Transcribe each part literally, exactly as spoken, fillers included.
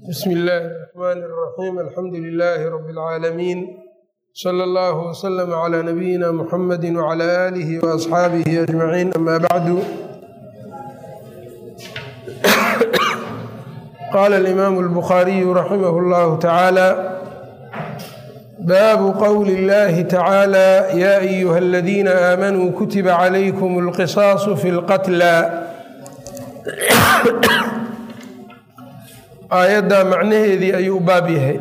بسم الله الرحمن الرحيم الحمد لله رب العالمين صلى الله وسلم على نبينا محمد وعلى آله وأصحابه أجمعين أما بعد قال الإمام البخاري رحمه الله تعالى باب قول الله تعالى يا أيها الذين آمنوا كتب عليكم القصاص في القتلى aayadda macnaheedii ayuu baab yahay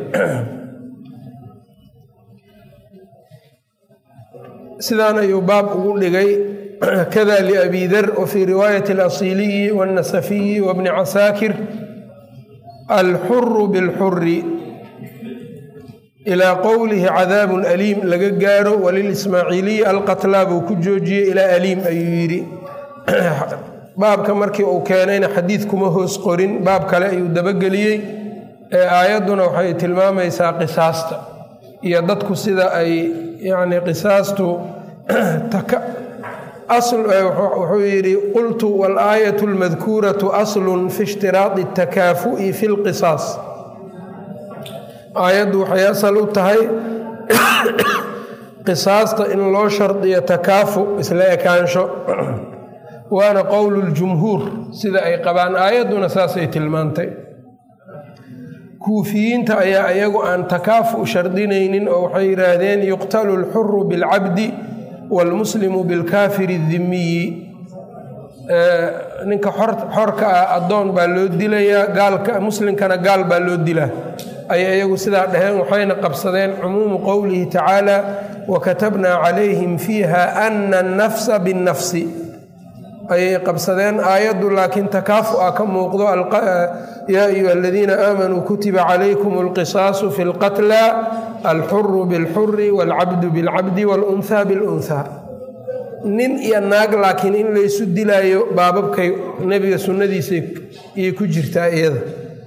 sidaan ayuu baab ugu dhigay kada liabi dar wafii riwaayati alasiliyi wاlnasafiyi wabni casaakir alxuru bilxuri ilaa qowlihi cadaabun aliim laga gaaro walilismaaciiliyi alqatlaa buu ku joojiyey ilaa aliim ayuu yidhi baabka markii uu keenayna xadiid kuma hoos qorin baab kale ayuu dabageliyey ee aayadduna waxay tilmaamaysaa qisaasta iyo dadku sida ay yacni qisaastu wuxuu yidhi qultu waalaayatu almadkuuratu aslun fi ishtiraadi اtakaafu'i fi lqisaas aayaddu waxay asal u tahay qisaasta in loo shardiyo takaafu isla ekaansho waana qowlu ljumhuur sida ay qabaan aayadduna saasay tilmaantay kuufiyiinta ayaa iyagu aan takaafu shardinaynin oo waxay yidhaahdeen yuqtalu alxuru bilcabdi waalmuslimu bilkaafiri dimiyi ninka xorka ah addoon baa loo dilayaa gaalka muslimkana gaal baa loo dilaa ayay iyagu sidaa dhaheen waxayna qabsadeen cumuumu qowlihi tacaala wakatabnaa calayhim fiiha ana annafsa binnafsi ayay qabsadeen aayaddu laakiin takaafu-a ka muuqdo yaa ayuha aladiina aamanuu kutiba calaykum alqisaasu fi lqatla alxuru bilxuri waalcabdu bilcabdi waalunhaa bilunhaa nin iyo naag laakiin in laysu dilaayo baababkay nebiga sunnadiisa iyay ku jirtaa iyada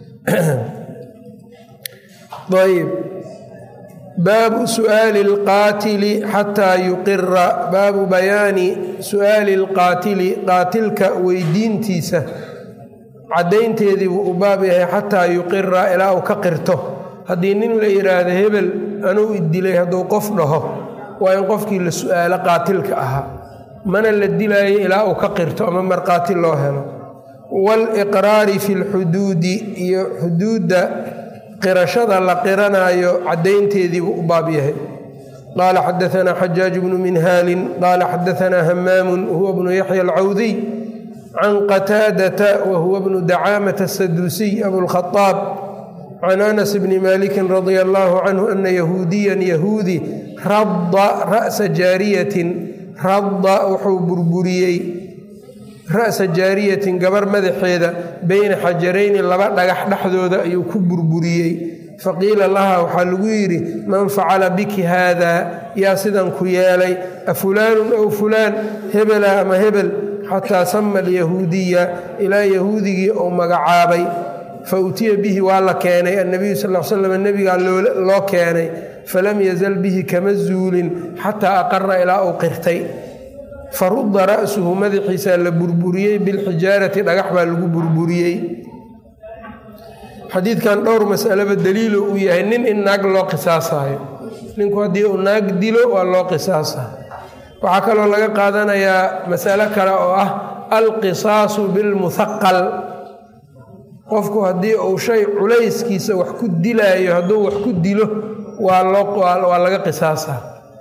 ayb baabu su'aali alqaatili xataa yuqira baabu bayaani su'aali alqaatili qaatilka weydiintiisa caddaynteedii buu u baab yahay xataa yuqira ilaa uu ka qirto haddii nin la yidhaahdo hebel anuu idilay hadduu qof dhaho waa in qofkii la su'aalo qaatilka ahaa mana la dilaayo ilaa uu ka qirto ama markhaati loo helo waaliqraari fi lxuduudi iyo xuduudda qirashada la qiranaayo caddaynteedii buu u baab yahay qaala xadaanaa xajaaj bnu minhaalin qaala xadaanaa hamaamun huwa bnu yaxya alcawdiy can qataadata wa huwa bnu dacaamata asaduusiy abulkhaaab can anas bni maalikin radia allaahu canhu ana yahuudiyan yahuudi radda ra'sa jaariyatin radda wuxuu burburiyey ra'sa jaariyatin gabar madaxeeda beyna xajarayni laba dhagax dhexdooda ayuu ku burburiyey faqiila lahaa waxaa lagu yidhi man facala biki haadaa yaa sidan ku yeelay afulaanun ow fulaan hebela ama hebel xataa sama alyahuudiya ilaa yahuudigii uu magacaabay fa utiya bihi waa la keenay annabiyu sal l slam nebigaa loo keenay falam yazal bihi kama zuulin xataa aqara ilaa uu qirtay farudda ra'suhu madaxiisaa la burburiyey bilxijaarati dhagax baa lagu burburiyey xadiidkan dhowr masalaba daliilo uu yahay nin in naag loo qisaasayo ninku haddii uu naag dilo waa loo qisaasa waxaa kaloo laga qaadanayaa masalo kale oo ah alqisaasu bilmuhaqal qofku haddii uu shay culayskiisa wax ku dilaayo hadduu wax ku dilo waa laga qisaasa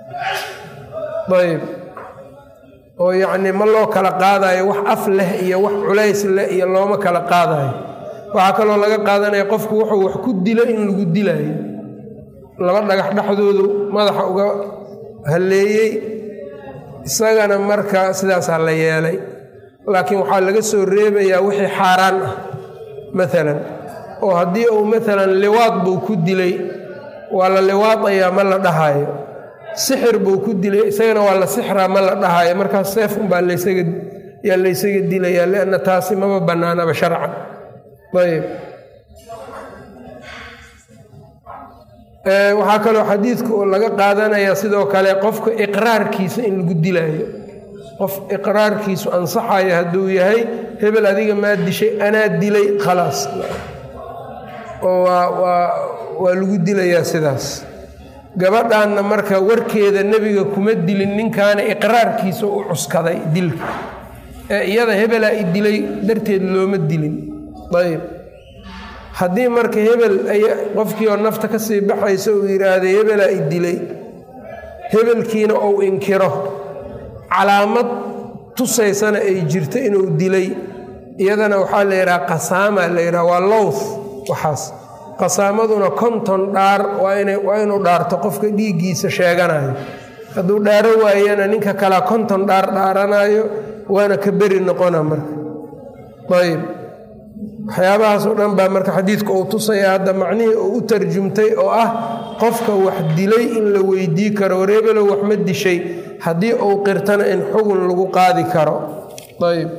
ayb oo yacnii ma loo kala qaadayo wax af leh iyo wax culays leh iyo looma kala qaadayo waxaa kaloo laga qaadanaya qofku wuxuu wax ku dilo in lagu dilaayo laba dhagax dhexdoodu madaxa uga halleeyey isagana marka sidaasaa la yeelay laakiin waxaa laga soo reebayaa wixii xaaraan ah maalan oo haddii uu maalan liwaad buu ku dilay waa la liwaadayaa ma la dhahayo sixir buu ku dilay isagana waa la sixraa ma la dhahayo markaas seef unbaa laysaga yaa laysaga dilayaa lianna taasi maba bannaanaba sharcan ayb waxaa kaloo xadiidka laga qaadanayaa sidoo kale qofka iqraarkiisa in lagu dilaayo qof iqraarkiisu ansaxayo hadduu yahay hebel adiga maa dishay anaa dilay khalaas oo waa lagu dilayaa sidaas. gabadhaanna marka warkeeda nebiga kuma dilin, ninkaana iqraarkiisa u cuskaday dilka, ee iyada hebelaa i dilay darteed looma dilin. ayb haddii marka hebel qofkii oo nafta ka sii baxaysa uu yidhaahday hebelaa i dilay, hebelkiina uu inkiro, calaamad tusaysana ay jirto inuu dilay, iyadana waxaa la yidhaha qasaama la yidhaha, waa lowth. waxaas qasaamaduna konton dhaar waa inuu dhaarto qofka dhiiggiisa sheeganayo. hadduu dhaaro waayana ninka kalea konton dhaar dhaaranayo, waana ka beri noqona marka. ayb waxyaabahaas oo dhan baa marka xadiidka uu tusaya hadda macnihii uu u tarjumtay oo ah qofka wax dilay in la weydii karo, wareebelow wax ma dishay, haddii uu qirtana in xugun lagu qaadi karo. ayb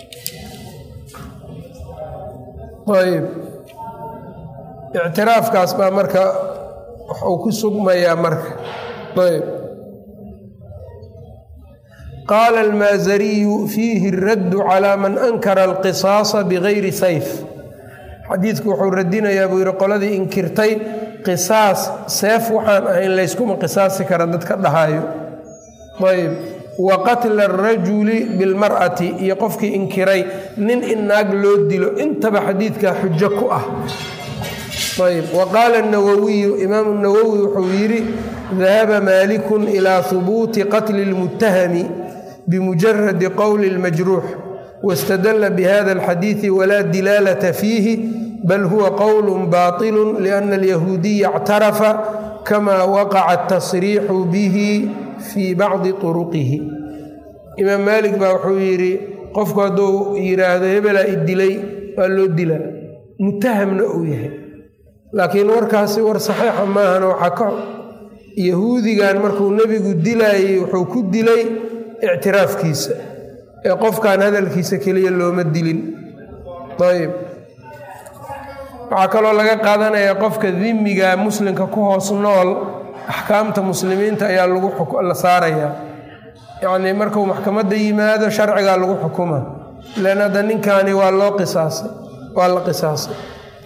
ayb ictiraafkaas baa marka wax uu ku sugmayaa marka. ayb qaala almaazariyu fiihi اraddu calaa man ankara alqisaasa bigayri sayf. xadiidku wuxuu radinayaa buu yidhi qoladii inkirtay qisaas seef waxaan ahayn layskuma qisaasi kara dadka dhahayo. ayb wa qatla arajuli bilmar'ati, iyo qofkii inkiray nin in naag loo dilo, intaba xadiidkaa xujo ku ah. ayb wa qaala nawowiyu, imaamu nawowi wuxuu yidhi dahaba maalikun ilaa hubuuti qatli اlmutahami bimujaradi qowli اlmajruux, wاstadala bihada اlxadiidi walaa dilaalata fiihi, bal huwa qowl baaطil liأna alyahuudiya اctarafa kama waqaca atasriixu bihi fii bacdi turuqihi. imaam maalik baa wuxuu yidhi qofku hadduu yidhaahdo hebelaa i dilay waa loo dilaa, mutahamna uu yahay, laakiin warkaasi war saxiixa maahana. waxaa ka yahuudigan markuu nebigu dilaayey wuxuu ku dilay ictiraafkiisa, ee qofkan hadalkiisa keliya looma dilin. ayb waxaa kaloo laga qaadanayaa qofka dimiga muslimka ku hoos nool axkaamta muslimiinta ayaa lagu la saarayaa, yacnii markuu maxkamadda yimaado sharcigaa lagu xukuma, ilaan hadda ninkaani waa loo qisaasay waa la qisaasay.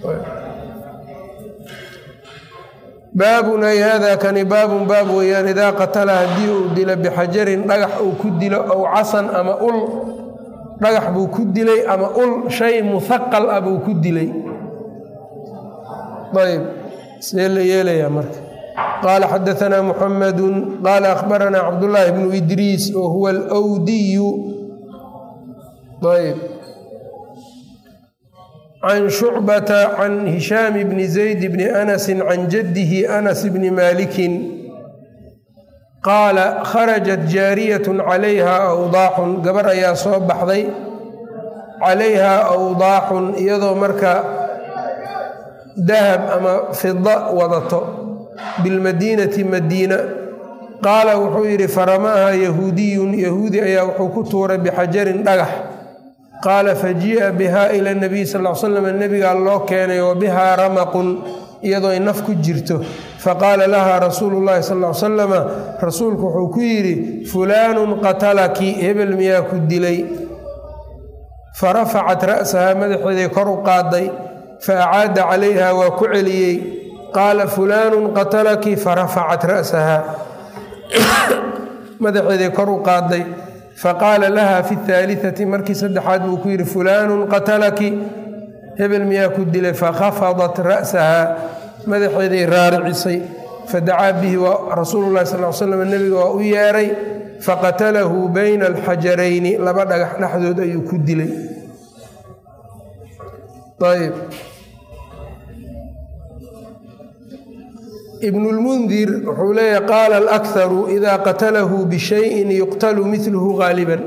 baabun ay haadaa kani baabun baab weeyaan idaa qatala haddii uu dilo bixajarin dhagax uu ku dilo, ow casan ama ul, dhagax buu ku dilay ama ul shay muhaqal ah buu ku dilay. ayb see la yeelayaa marka. qaala xadaanaa muxamadu qaala akhbaranaa cabdullaahi bnu idriis wa huwa alwdiyu ayb can shucbata can hishaam bni zayd bni anasi can jaddihi anas bni maalikin qaala kharajat jaariyatun calayhaa awdaaxun, gabar ayaa soo baxday, calayhaa awdaaxun iyadoo marka dahab ama fida wadato, bilmadiinati madiina. qaala wuxuu yidhi faramaaha yahuudiyun, yahuudi ayaa wuxuu ku tuuray bixajarin dhagax. qaala fajii'a bihaa ila nabiy sal l slam, nebigaa loo keenay, wa bihaa ramaqun, iyadoo ay naf ku jirto. faqaala lahaa rasuulu llahi sal l salama, rasuulku wuxuu ku yidhi fulaanun qatalaki, hebel miyaa ku dilay. farafacat ra'sahaa, madaxeeday kor u qaaday, faacaada calayha waa ku celiyey. qaala fulaanun qatalaki, farafacat ra'sahaa, madaxeeday kor u qaaday. faqaala laha fi اhaaliثati, markii saddexaad buu ku yidhi fulaanun qatalaki, hebel miyaa ku dilay. fakhafadat ra'sahaa, madaxeeday raaricisay. fadacaa bihi rasuulu lahi sal slam, nebiga waa u yeeray. faqatalahu bayna alxajarayni, laba dhagax dhexdood ayuu ku dilay. ayb ibn اlmundir wuxuu leeyahy qaala alakharu idaa qatalahu bishayin yuqtalu miluhu gaaliban.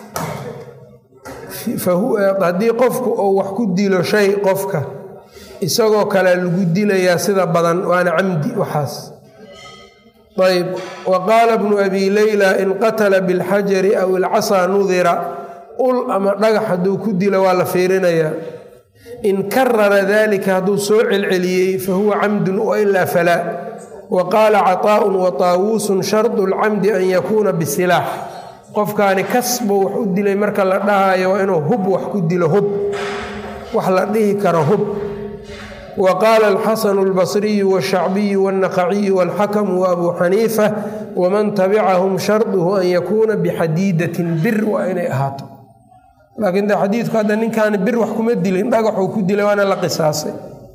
haddii qofku uu wax ku dilo shay qofka, isagoo kale lagu dilayaa sida badan, waana camdi waxaas. ayb wa qaala bnu abi leyla in qatala bilxajari aw ilcasaa nudira, ul ama dhagax hadduu ku dilo waa la fiirinayaa. in karara dalika hadduu soo celceliyey fahuwa camdun wailaa falaa. wa qaala caطaa'un wa taawuusun shardu lcamdi an yakuuna bisilaax, qofkaani kasbuu wax u dilay marka la dhahayo waa inuu hub wax ku dilo, hub wax la dhihi karo hub. وqاla الxasن البصري والشhacbiي والنqعي والxakم وأbو xنيiفة وman تبcahm sharطه an yakuna bxadiidaة bir waa inay ahaato laakiin de xadiidku hadda ninkaani bir wax kuma dilin dhagaxuu ku dilay waana la qisaasay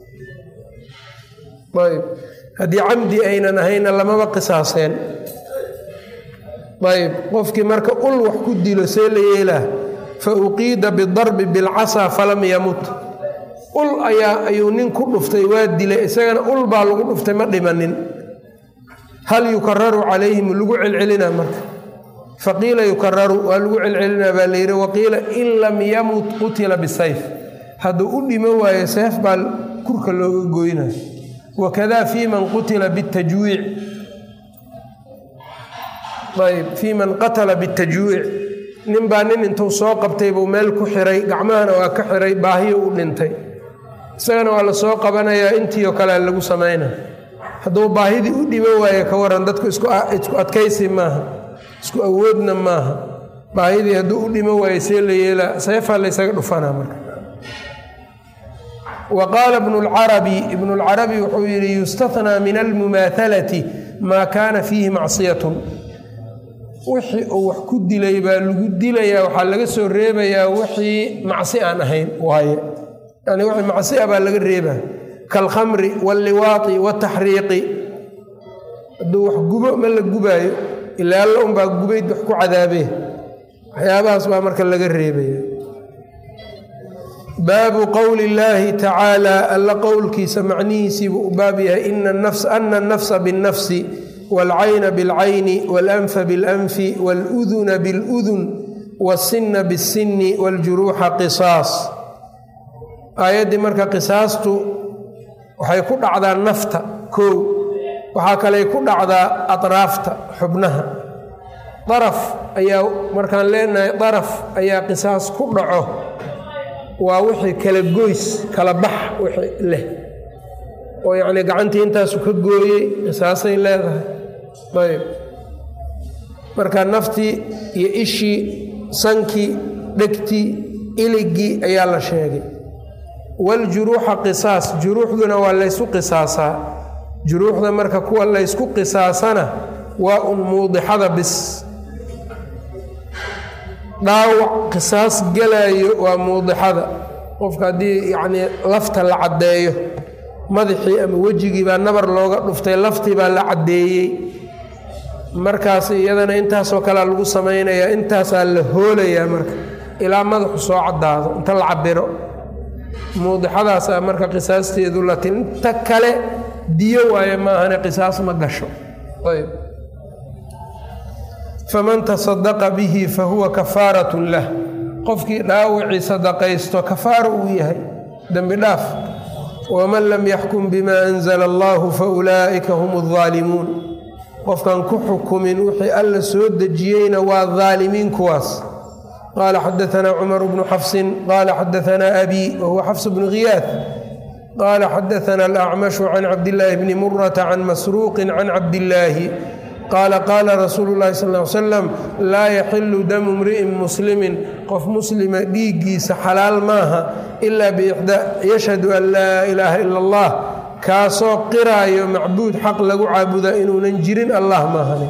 ayb haddii camdi aynan ahayna lamaba qisaaseen ayb qofkii marka ul wax ku dilo see la yeelaa fauqiida bidarbi bilcasaa falam yamut ul ayaa ayuu nin ku dhuftay waa dilay isagana ul baa lagu dhuftay ma dhimanin hal yukararu calayhim lagu celcelinaa marka faqiila yukararu waa lagu celcelinaa baa la yidhi waqiila in lam yamut qutila bisayf hadduu u dhimo waayo seef baa kurka looga goynaya wakada fii man qutila bitajwiic ayb fii man qatala bitajwiic nin baa nin intuu soo qabtay buu meel ku xiray gacmahana waa ka xiray baahiyo u dhintay isagana waa la soo qabanayaa intii oo kale lagu samayna hadduu baahidii u dhibo waaye ka waran dadku isku adkaysi maaha isku awoodna maaha baahidii hadduu u dhimo waaye see la yeelaa seefaa laysaga dhufanaa marka wa qaala ibnu lcarabi ibnu lcarabi wuxuu yidhi yustathnaa min almumaahalati maa kaana fiihi macsiyatun wixii uu wax ku dilay baa lagu dilayaa waxaa laga soo reebayaa wixii macsi aan ahayn waaye yani wixii macsi a baa laga reebaa kaalkhamri waalliwaati wataxriiqi hadduu wax gubo ma la gubaayo ilaa alla unbaa gubayd wax ku cadaabee waxyaabahaas baa marka laga reebaya baabu qowli illaahi tacaala alla qowlkiisa macnihiisiibuu u baab yahay ana annafsa binnafsi wاlcayna bاlcayni wاlanfa bاlanfi wاluduna bاludun wاsinna bاsinni wاljuruuxa qisaas aayaddii marka qisaastu waxay ku dhacdaa nafta kow waxaa kaley ku dhacdaa atraafta xubnaha daraf ayaa markaan leenahay daraf ayaa qisaas ku dhaco waa wixii kala goys kala bax wixii leh oo yacni gacantii intaasu ka gooyey qisaasay leedahay ayb marka naftii iyo ishii sankii dhegtii iligii ayaa la sheegay waljuruuxa qisaas juruuxduna waa laysu qisaasaa juruuxda marka kuwa laysku qisaasana waa un muudixada bis dhaawac qisaas gelaayo waa muudixada qofka haddii yacnii lafta la caddeeyo madaxii ama wejigii baa nabar looga dhuftay laftii baa la caddeeyey markaas iyadana intaasoo kalea lagu samaynayaa intaasaa la hoolayaa marka ilaa madaxu soo caddaado inta la cabiro muudixadaasaa marka qisaasteedu la tin inta kale diyo waaye maahane qisaas ma gasho ayb faman tasadaqa bihi fahuwa kafaaratun lah qofkii dhaawacii sadaqaysto kafaaro uu yahay dembi dhaaf waman lam yaxkum bima anzala allahu faulaa'ika hum aldaalimuun qofkan ku xukumin wixii alla soo dejiyeyna waa daalimiin kuwaas qaala xadaanaa cumar bnu xafsin qaala xadaanaa abi wahuwa xafs bnu khiyaad qaala xadaanaa alacmashu can cabdillaahi bni murata can masruuqin can cabdillaahi qaala qaala rasuulu llahi sal ly slam laa yaxilu damu mri'in muslimin qof muslima dhiiggiisa xalaal maaha ilaa biixdaa yashhadu an laa ilaaha ila allah kaasoo qiraayo macbuud xaq lagu caabudaa inuunan jirin allah maahane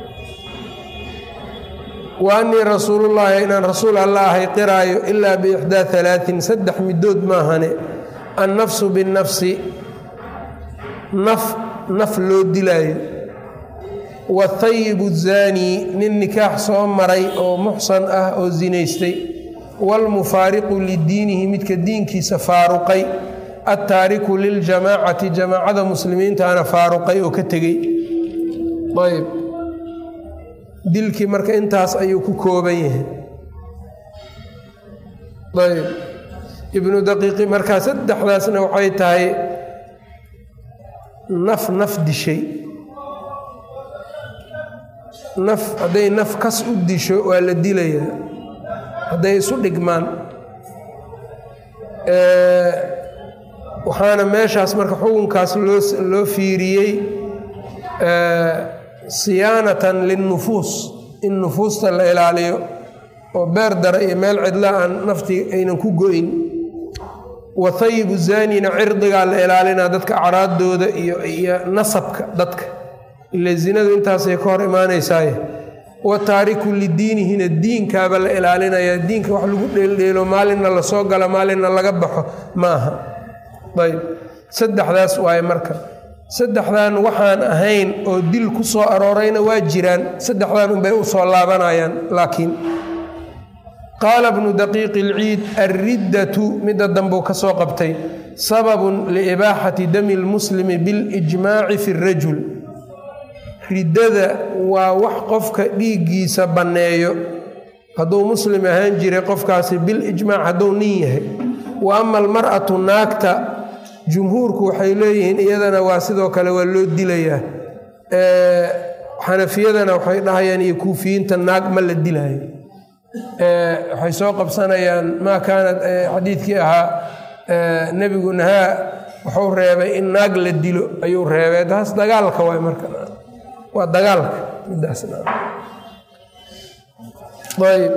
wa annii rasuulullaahi inaan rasuul alla ahay qiraayo ilaa biixdaa alaain saddex midood maahane annafsu binnafsi naf naf loo dilaayo waathayibu zaanii nin nikaax soo maray oo muxsan ah oo zinaystay waalmufaariqu lidiinihi midka diinkiisa faaruqay attaariku liljamaacati jamaacada muslimiintaana faaruqay oo ka tegey ayb dilkii marka intaas ayuu ku kooban yahay ayb ibnu daqiiqi markaa saddexdaasna waxay tahay naf naf dishay naf hadday naf kas u disho waa la dilayaa hadday isu dhigmaan waxaana meeshaas marka xukunkaas loo loo fiiriyey siyaanatan linnufuus in nufuusta la ilaaliyo oo beer dara iyo meel cidla aan naftii aynan ku go-in wa thayibu zaanina cirdigaa la ilaalinaa dadka acraadooda iyo iyo nasabka dadka ila zinadu intaasay ka hor imaanaysaaye wa taariku lidiinihina diinkaaba la ilaalinayaa diinka wax lagu dheeldheelo maalinna lasoo gala maalinna laga baxo ma aha ayb saddexdaas waaye marka saddexdan waxaan ahayn oo dil ku soo aroorayna waa jiraan saddexdan unbay u soo laabanayaan laakiin qaala bnu daqiiq ilciid alriddatu midda dambuu ka soo qabtay sababun liibaaxati dami lmuslimi bilijmaaci fi rajul riddada waa wax qofka dhiiggiisa banneeyo hadduu muslim ahaan jiray qofkaasi bilijmaac hadduu nin yahay wa ama almar'atu naagta jumhuurku waxay leeyihiin iyadana waa sidoo kale waa loo dilayaa xanafiyadana waxay dhahayaan iyo kuufiyiinta naag ma la dilaayo waxay soo qabsanayaan maa kaanad xadiidkii ahaa nebigu nahaa wuxuu reebay in naag la dilo ayuu reebay taas dagaalka waay marka waa dagaalka midaasna ayb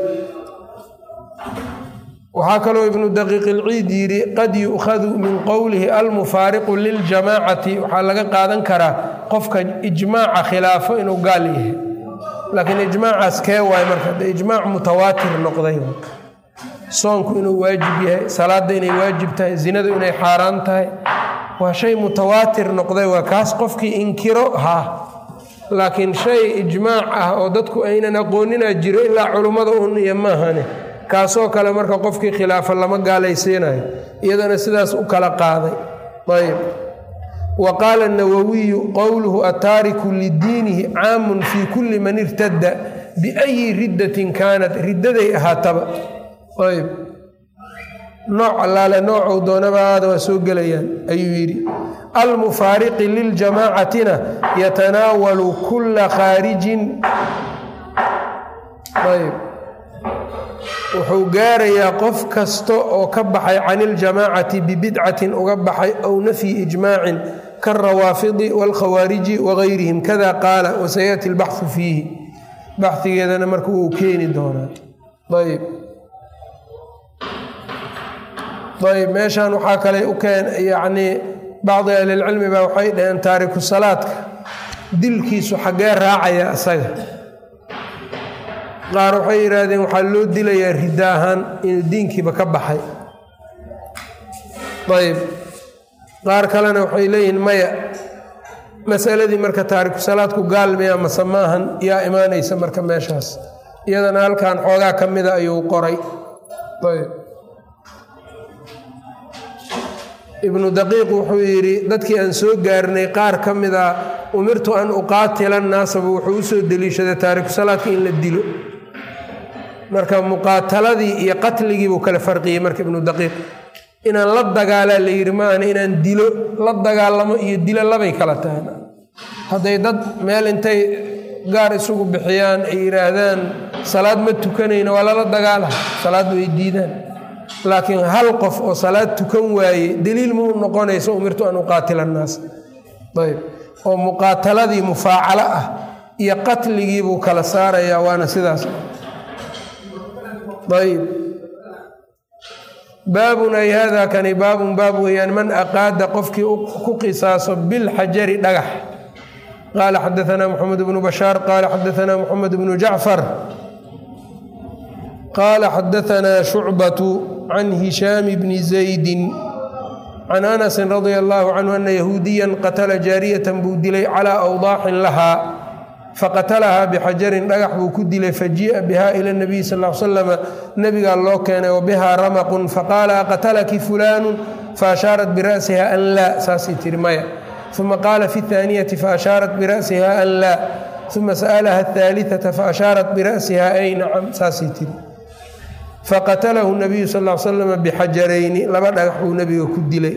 waxaa kaloo ibnu daqiiq ilciid yidhi qad yu'khadu min qowlihi almufaariqu liljamaacati waxaa laga qaadan karaa qofka ijmaaca khilaafo inuu gaal yahay laakiin ijmaacaas kee waay marka de ijmaac mutawaatir noqday soonku inuu waajib yahay salaadda inay waajib tahay zinadu inay xaaraan tahay waa shay mutawaatir noqday waa kaas qofkii inkiro haa laakiin shay ijmaac ah oo dadku aynan aqoonina jiro ilaa culummada un iyo maahane kaasoo kale marka qofkii khilaafa lama gaalaysiinayo iyadana sidaas u kala qaaday ayb wa qaala الnawawiyu qowluhu ataariku lidiinihi caamun fii kulli man irtada biayi riddatin kaanat riddaday ahaataba ayb nooc allaale noocou doonabaada waa soo gelayaan ayuu yidhi almufaariqi liljamaacatina yatanaawalu kulla khaarijin ayb wuxuu gaarayaa qof kasta oo ka baxay can iljamaacati bibidcatin uga baxay aw nafyi ijmaacin kaarawaafidi waalkhawaariji wagayrihim kada qaala wasayaati albaxu fiihi baxigeedana marka wuu keeni doonaa ayb ayb meeshan waxaa kale u keen yacnii bacdi ahlilcilmi baa waxay dhaheen taariku salaadka dilkiisu xaggee raacaya isaga qaar waxay yidhaahdeen waxaa loo dilayaa ridda ahaan inuu diinkiiba ka baxay ayb qaar kalena waxay leeyihiin maya masaladii marka taariku salaadku gaalmaya mase maahan yaa imaanaysa marka meeshaas iyadana halkan xoogaa ka mida ayuu qoray ayb ibnu daqiiq wuxuu yidhi dadkii aan soo gaarnay qaar ka mida umirtu an uqaatila naasabu wuxuu u soo deliishaday taariku salaadka in la dilo marka muqaataladii iyo qatligii buu kala farqiyey marka ibnu daqiiq inaan la dagaalaa la yidhi maahana inaan dilo la dagaalamo iyo dilo labay kala tahay hadday dad meel intay gaar isugu bixiyaan ay yidhaahdaan salaad ma tukanayno waa lala dagaala salaad way diidaan laakiin hal qof oo salaad tukan waaye daliil muu noqonayso umirtu an uqaatila annaas ayb oo muqaataladii mufaacalo ah iyo qatligii buu kala saarayaa waana sidaas ayb baabun ay haadaa kani baabun baab weeyaan man aqaada qofkii ku qisaaso bilxajari dhagax qaala xadaanaa moxamed bnu bashaar qaala xadaanaa moxamed bnu jacfar qaala xadaanaa shucbatu can hishaami bni zaydin can anasin radia allaahu canhu ana yahuudiyan qatala jaariyatan buu dilay calaa awdaaxin lahaa faqatalahaa bixajarin dhagax buu ku dilay fajii'a biha ila nabiyi sal l slama nebigaa loo keenay wa bihaa ramaqun faqaala aqatalaki fulaanu faashaarat bira'siha an laa saasay tiri maya uma qaala fi اthaaniyati faashaarat bira'siha an laa uma sa'alaha ahaaliثata faashaarat bira'siha ay nacam saasay tiri faqatalahu nabiyu sal l slama bixajarayni laba dhagax buu nebiga ku dilay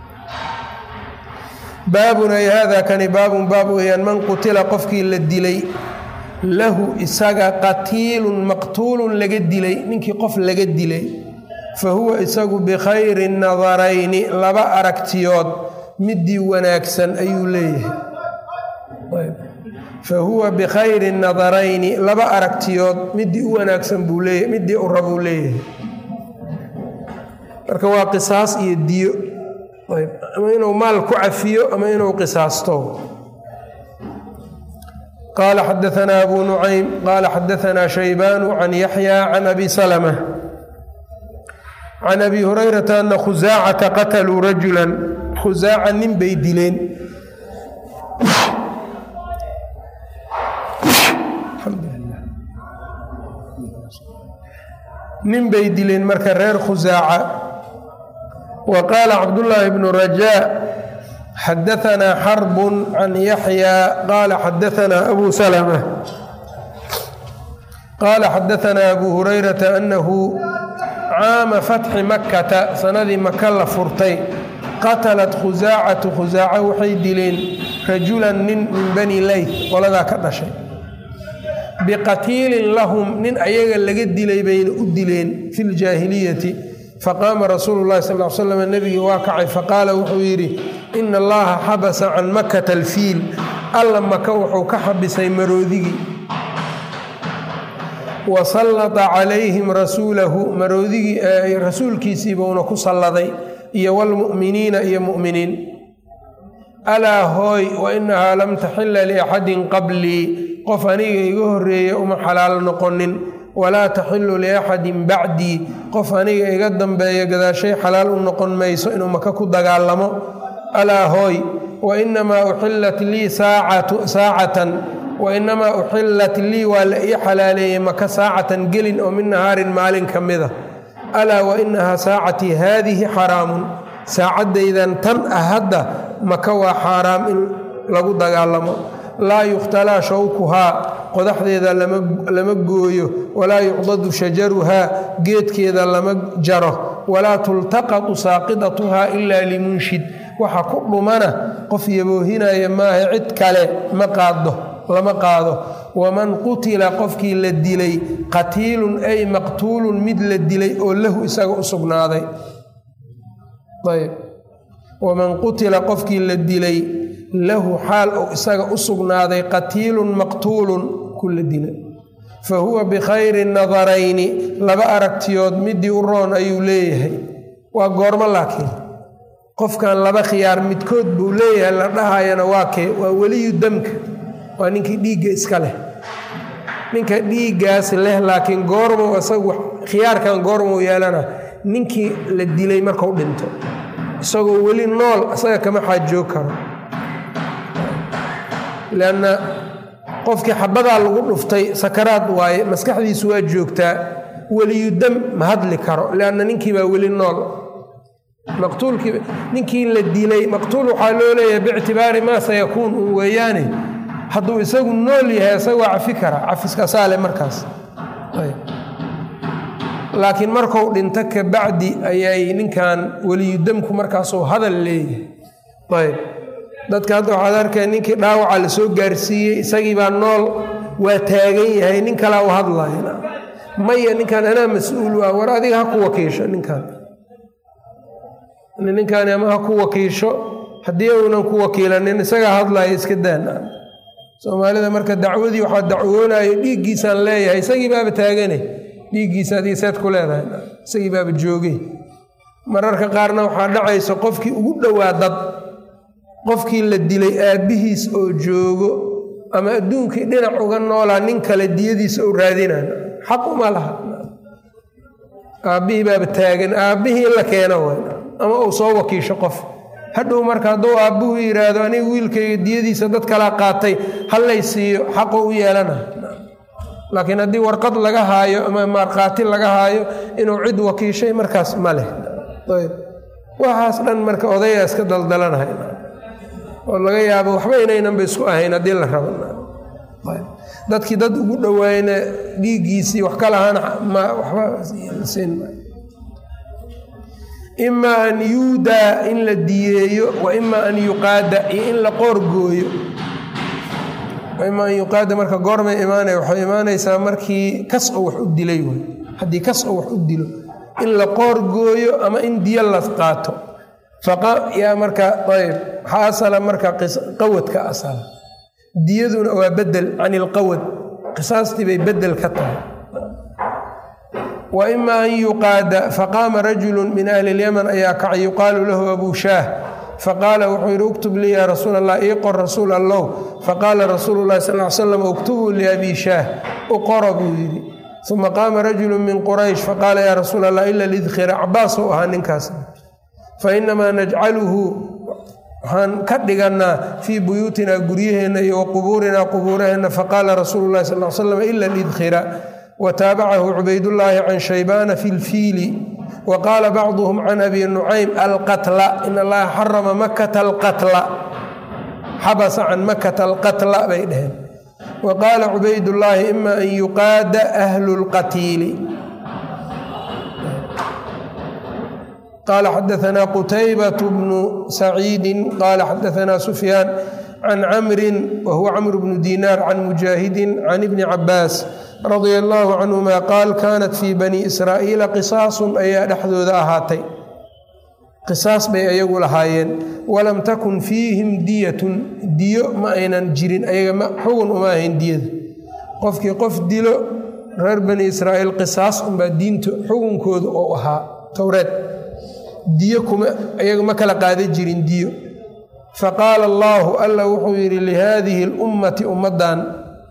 baabun ay haadaa kani baabun baab weeyaan man qutila qofkii la dilay lahu isaga qatiilun maqtuulun laga dilay ninkii qof laga dilay fa huwa isagu bikhayri nadarayni laba aragtiyood midii wanaagsan ayuu leeyahay fa huwa bikhayri nadarayni laba aragtiyood midii u wanaagsan buu leeyahay midii u rabuu leeyahay marka waa qisaas iyo diyo ayb ama inuu maal ku cafiyo ama inuu qisaasto. قال حدثنا أبو نعيم قال حدثنا شيبان عن يحيى عن أبي سلمة عن أبي هريرة أن خزاعة قتلوا رجلا خزاعة من بيدلين الحمد لله من بيدلين مركرير خزاعة. وقال عبد الله بن رجاء حدثنا حرب عن يحيى قال حدثنا أبو سلمة قال حدثنا أبو هريرة أنه عام فتح مكة سنة مكة لفرتي قتلت خزاعة خزاعة وحيدلين رجلا من بني ليث ولا ذاك شيء بقتيل لهم من أيها اللي قد لي بين أدلين في الجاهلية. فقام رسول الله صلى الله عليه وسلم النبي واقع فقال وحويري إن الله حبس عن مكة الفيل ألا مكة وحو كحبسي مرودي وسلط عليهم رسوله مرودي رسول كيسيبون كسلطي إيا والمؤمنين إيا مؤمنين ألا هوي وإنها لم تحل لأحد قبلي قفني يهري أم حلال نقنن ولا تحل لأحد بعدي قفني يقدم بيقذا شيء حلال نقن ميسو إنه مكاكو دقالمو ألا هوي وإنما أحلت لي ساعة ساعة وإنما أحلت لي ولئي حلالي مكا ساعة قل أو من نهار مال كمذا ألا وإنها ساعتي هذه حرام ساعة إذا تم أهد مكا حرام إن لقو دقالمو لا يختلى شوكها قدحد إذا لم قويه ولا يعضد شجرها قيد كذا لم جره ولا تلتقط ساقطتها إلا لمنشد وحكم منا قف يبوهنا يماه عد كله ما قاده لما قاده ومن قتل قفك للدلي قتيل أي مقتول مثل الدلي وله إساق أسقناضي. طيب ومن قتل قفك للدلي له حال أو إساق أسقناضي قتيل مقتول كل الدلي فهو بخير النظرين لبا أركتيود مدي أرون أيوليه وقرم لكن قف كان لبا خيار متكود بوليه لردها ينواكي وولي الدمك وانك ديق اسكاله منك ديق اسله لكن قرم وسوح خيار كان قرم ويالنا منك للدلي مركو دنتو سوى ولي النول أصلا كما حاجو كرو لأن qofkii xabada lagu dhuftay sakaraad waaye maskaxdiisu waa joogtaa wali dam ma hadli karo laana ninkii baa wali nool maqtuulkii ninkii la dilay maqtuul waxa loo leeyahay biictibaari ma sayakuun weeyane haduu isagu nool yahay isagu cafi kara cafiska saale markaas laakiin markuu dhinta ka bacdi ayay ninkan wali damku markaas oo hadal leeyahay dadka hadda waxaad arkay ninkii dhaawaca la soo gaarsiiyey isagii baa nool waa taagan yahay nin kale oo hadlayna maya ninkan ana mas'uul ah war adiga ha ku wakiisho ninkan ninkan ama ha ku wakiisho hadii uu ku wakiilanin isaga hadlay iska daana Soomaalida marka dacwadii waxa dacwoonayo dhiigiisan leeyahay isagii baa taagane dhiigiisa hadii saad ku leedahay isagii baa joogay mararka qaarna waxa dhacayso qofkii ugu dhawaa dad qofkii la dilay aabihiis oo joogo ama adduunkii dhinac uga noolaa nin kale diyadiisa oo raadinaan xaq uma laha aabihii baa taagan aabihii la keeno ama uu soo wakiisho qof hadhow marka doo aabuhu yiraahdo ani wiilkayga diyadiisa dad kala qaatay halaysiyo xaq u yeelana laakiin hadii warqad laga haayo ama marqaati laga haayo inuu cid wakiishay markaas ma leh ayb waxaas dhan marka odayga iska daldalanahay oo laga yaabo waxba inaynan ba isku ahayn hadii la rabo dadkii dad ugu dhawaayna dhiigiisii wax kala ahaan ma waxba siin imma an yuda in la diyeeyo wa imma an yuqada in la qorgooyo imma an yuqada marka goorma iimaanay waxa iimaanaysa markii kas oo wax u dilay way hadii kas oo wax u dilo in la qorgooyo ama in diya la qaato faqa ya marka tayib حاصل مركا قوت كأصل ديذنا وبدل عن القوت قصاصتي بيبدل كتر wa ima an yuqaada faqaama rajulu min ahli اlyaman ayaa kacay yuqaalu lahu abu shaah faqaala wuxuu yidhi uktub lii yaa rasuul allah ii qor rasuul allow faqaala rasuulu llahi sal l slam uktubuu liabii shaah u qora buu yidhi uma qaama rajulu min quraysh faqaala yaa rasuul allah ila lidkhira cabaas ou ahaa ninkaas fainamaa najcaluhu waxaan ka dhigannaa fii buyuutinaa guryaheenna iyo wa qubuurinaa qubuuraheenna faqaala rasuulu llahi sal l slam ila lidkhira wataabacahu cubaydullaahi can shaybaana fi lfiili wa qaala bacduhum can abi nucaym alqatla in allaha xarama makata alqatla xabasa can makata alqatla bay dheheen wa qaala cubaydullaahi ima an yuqaada ahlu lqatiili qaala xadaanaa qutaybatu bnu saciidin qaala xadaanaa sufyaan can camrin wa huwa camr bnu diinaar can mujaahidin can ibni cabaas radia allaahu canhuma qaal kaanat fii bani israa'iila qisaasun ayaa dhexdooda ahaatay qisaas bay ayagu lahaayeen walam takun fiihim diyatun diyo ma aynan jirin ayaga xugun uma ahayn diyada qofkii qof dilo reer bani israa'iil qisaas unbaa diinta xugunkooda oo ahaa towreed diyo kuma ayaga ma kala qaada jirin diyo faqaala allaahu alla wuxuu yidhi lihaadihi اlummati ummaddan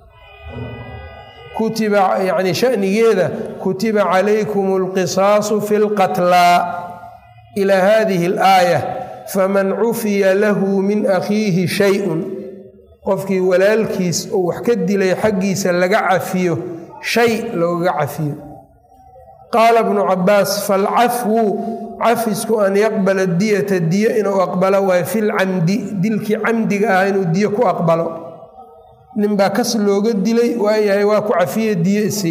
kutiba yacni shanigeeda kutiba calaykum alqisaasu fi lqatlaa ilaa haadihi alaaya faman cufiya lahu min akhiihi shay-un qofkii walaalkiis oo wax ka dilay xaggiisa laga cafiyo shay loogaga cafiyo qaala bnu cabaas falcafwu cafisku an yaqbala diyata diyo inuu aqbalo waayo fi lcamdi dilkii camdiga ah inuu diyo ku aqbalo ninbaa kas looga dilay waayahay waa ku cafiye diyo isi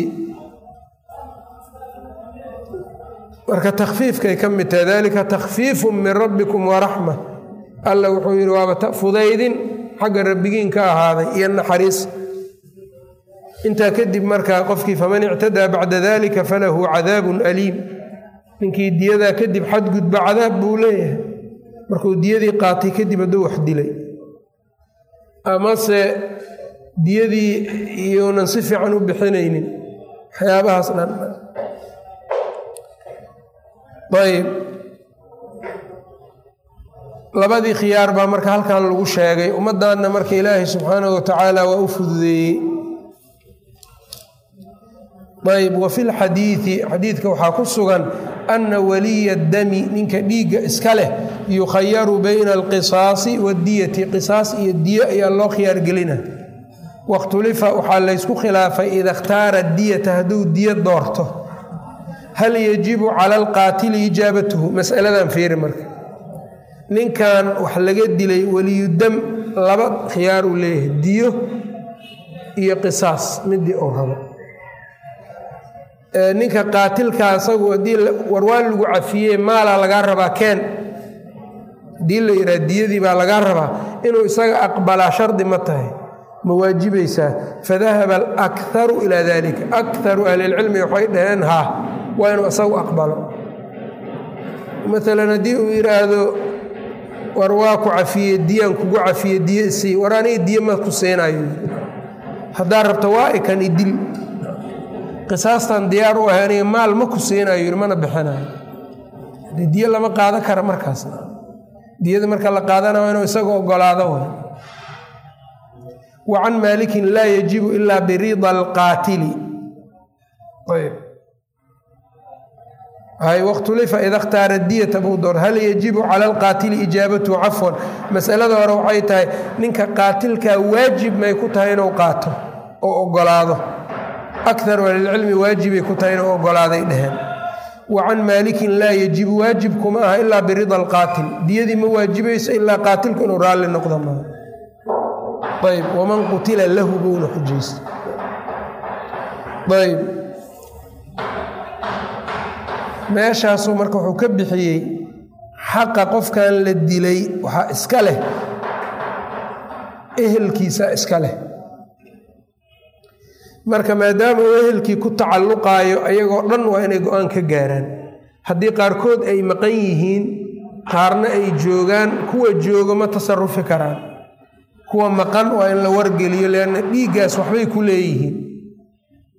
marka takhfiifkay ka mid tahay dalika takhfiifu min rabbikum waraxma alla wuxuu yidhi waaba fudaydin xagga rabbigiin ka ahaaday iyo naxariis intaa kadib markaa qofkii faman ictadaa bacda dalika falahu cadaabun aliim ninkii diyadaa kadib xadgudba cadaab buu leeyahay markuu diyadii qaatay kadib hadduu wax dilay amase diyadii iyounan si fiican u bixinaynin waxyaabahaas dhan ayb labadii khiyaar baa marka halkan lagu sheegay ummaddaanna marka ilaahay subxaanahu watacaala waa u fududeeyey ayb wa fi lxadiidi xadiidka waxaa ku sugan ana waliya dami ninka dhiigga iska leh yukhayaru bayna alqisaasi waddiyati qisaas iyo diyo ayaa loo khiyaargelina wakhtulifa waxaa laysku khilaafay ida ikhtaara diyata hadduu diyo doorto hal yajibu cala alqaatili ijaabatuhu masaladan fiiri marka ninkan wax laga dilay weliyudam laba khiyaar uu leeyahay diyo iyo qisaas midii uu rabo ninka qaatilka asagu haddii warwaan lagu cafiyey maalaa lagaa rabaa keen haddii la yidhaha diyadii baa lagaa rabaa inuu isaga aqbalaa shardi ma tahay ma waajibaysaa fadahaba alakharu ilaa dalika akharu ahlilcilmi waxay dhaheen haa waa inuu isagu aqbalo maalan haddii uu yidhaahdo war waa ku cafiye diyaan kugu cafiye diye isii war aniga diye ma ku siinayo haddaa rabta waa ikan idil qisaastan diyaar u ahay aniga maal ma ku siinayo yidhi mana bixinayo dee diyo lama qaadan kara markaasna diyada marka la qaadana waa inuu isaga ogolaado way wa can maalikin laa yajibu ilaa birida alqaatili ayb hay wakhtulifa ida khtaara diyata buu door hal yajibu cala alqaatili ijaabatuhu cafwan masalada hore waxay tahay ninka qaatilkaa waajib may ku tahay inuu qaato oo ogolaado akharu ahlilcilmi waajibay ku tahay inuu ogolaaday dheheen wa can maalikin laa yajibu waajib kuma aha ilaa birida alqaatil diyadii ma waajibayso ilaa qaatilku inuu raalli noqdo maa ayb waman qutila lahu buuna xujaysta ayb meeshaasuu marka wuxuu ka bixiyey xaqa qofkan la dilay waxaa iska leh ehelkiisa iska leh marka maadaama uu ehelkii ku tacalluqaayo ayagoo dhan waa inay go-aan ka gaaraan haddii qaarkood ay maqan yihiin qaarna ay joogaan kuwa joogo ma tasarufi karaan kuwa maqan waa in la wargeliyo leanna dhiiggaas waxbay ku leeyihiin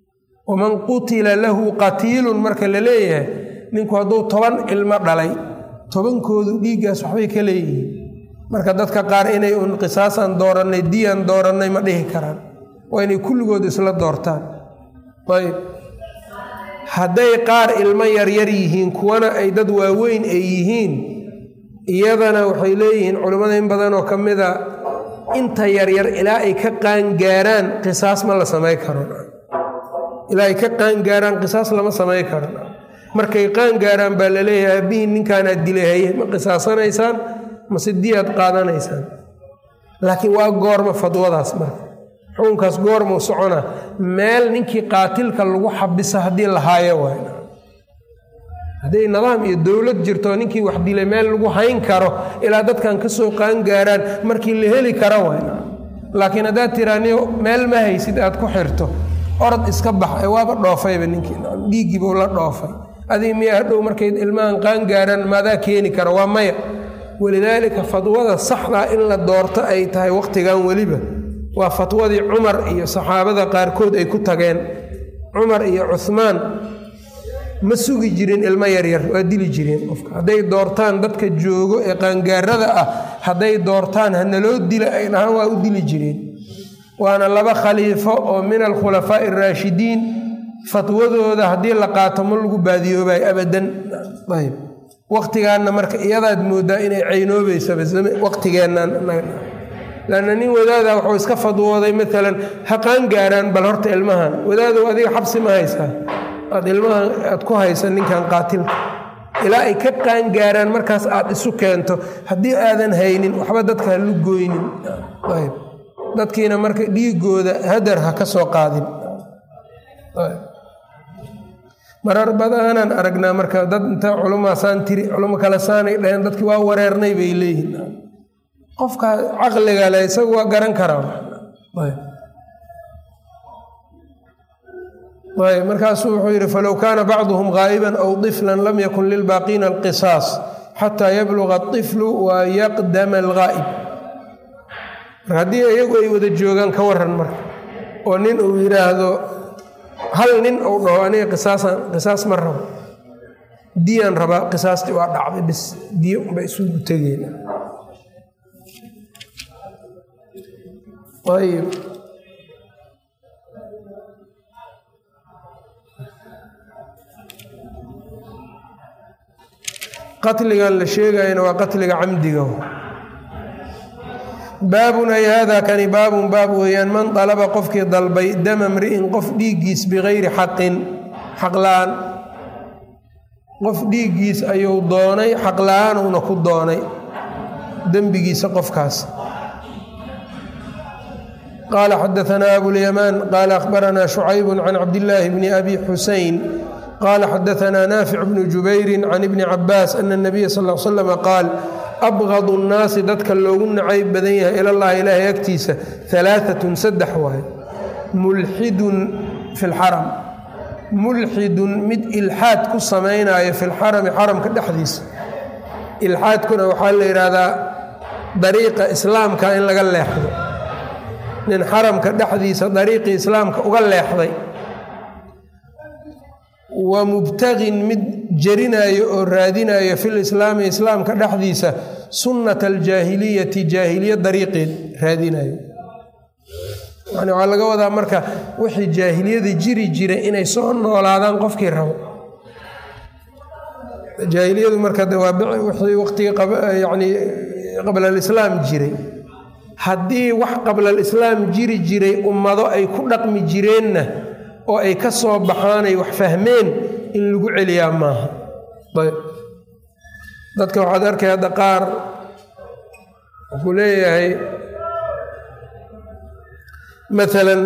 waman qutila lahu qatiilun marka la leeyahay ninku hadduu toban ilmo dhalay tobankoodu dhiiggaas waxbay ka leeyihiin marka dadka qaar inay un qisaasaan doorannay diyaan doorannay ma dhihi karaan waa inay kulligood isla doortaan ayb hadday qaar ilmo yaryar yihiin kuwana ay dad waaweyn ay yihiin iyadana waxay leeyihiin culimmada in badan oo ka mida inta yaryar ilaa ay ka qaangaaraan qisaas ma la samay karo ilaa ay ka qaangaaraan qisaas lama samay karo markay qaangaaraan baa la leeyahay aabbihiin ninkaanaad dilahaye ma qisaasanaysaan mase diyaad qaadanaysaan laakiin waa goorma fadwadaas marka xukunkaas goormuu socona meel ninkii qaatilka lagu xabisa haddii la haayo waay hadday nidaam iyo dowlad jirto ninkii wax dilay meel lagu hayn karo ilaa dadkan ka soo qaangaaraan markii la heli karo waay laakiin haddaad tiraaniyo meel ma haysid aad ku xirto orod iska bax ee waaba dhoofayba ninkii dhiiggiibuu la dhoofay adii miya hadhow markay ilmahan qaangaaraan maadaa keeni kara waa maya walidaalika fadwada saxdaa in la doorto ay tahay wakhtigan weliba waa fatwadii cumar iyo saxaabada qaarkood ay ku tageen cumar iyo cuhmaan ma sugi jirin ilmo yaryar waa dili jireen qofka hadday doortaan dadka joogo ee qaangaarada ah hadday doortaan hanaloo dila ay dhahaan waa u dili jireen waana laba khaliifo oo min alkhulafaa'i araashidiin fatwadooda haddii la qaato ma lagu baadiyoobayo abadan ayb wakhtigaanna marka iyadaad mooddaa inay caynoobeysaba wakhtigeennan lanna nin wadaada wuxuu iska fadwooday maalan ha qaangaaraan bal horta ilmahan wadaadow adiga xabsi ma haysaa aad ilmahan aad ku haysa ninkan qaatilka ilaa ay ka qaangaaraan markaas aad isu keento haddii aadan haynin waxba dadka ha lu gooynin ayb dadkiina marka dhiigooda hadar ha ka soo qaadin marar badanaan aragnaa marka dad inta culummaasaan tiri culummo kale saanay dhaheen dadkii waa wareernay bay leeyihin qofka caqliga leh isagu waa garan karaa ayb markaasuu wuxuu yidhi falow kaana bacduhum gaa'iban aw طiflan lam yakun lilbaaqiina alqisaas xataa yabluga aطiflu wa yaqdama algaa'ib mar haddii iyagu ay wada joogaan ka waran marka oo nin uu yidhaahdo hal nin uu dhaho aniga qisaasaan qisaas ma rabo diyaan rabaa qisaastii waa dhacday bis diyo unba isugu tegeyna ayb qatligan la sheegayana waa qatliga camdiga baabun ay haadaa kani baabun baab weeyaan man dalaba qofkii dalbay dama mri'in qof dhiiggiis bikayri xaqin xaq la-aan qof dhiiggiis ayuu doonay xaq la-aan uuna ku doonay dembigiisa qofkaas qaala xadaanaa abulyamaan qaala akhbaranaa shucayb can cabdillaahi bni abi xuseyn qaala xadaanaa naafic bnu jubayrin can ibni cabaas ana nabiya sal l slama qaal abgadu nnaasi dadka loogu nacayb badan yahay ilallaahi ilaahay agtiisa alaaatun saddex waaye mulxidun fi lxaram mulxidun mid ilxaad ku samaynaayo fi lxarami xaramka dhexdiisa ilxaadkuna waxaa la yidhaahdaa dariiqa islaamka in laga leexdo nin xaramka dhexdiisa dariiqii islaamka uga leexday wa mubtagin mid jarinaayo oo raadinayo fil islaami islaamka dhexdiisa sunnata aljaahiliyati jaahiliya dariiqeed raadinayo yani waxaa laga wadaa marka wixii jaahiliyada jiri jiray inay soo noolaadaan qofkii rabo jaahiliyadu marka de waa wixii waqtigii yani qabla alislaam jiray haddii wax qabla alislaam jiri jiray ummado ay ku dhaqmi jireenna oo ay ka soo baxaanay wax fahmeen in lagu celiyaa maaha ayb dadka waxaad arkay hadda qaar wuxuu leeyahay maalan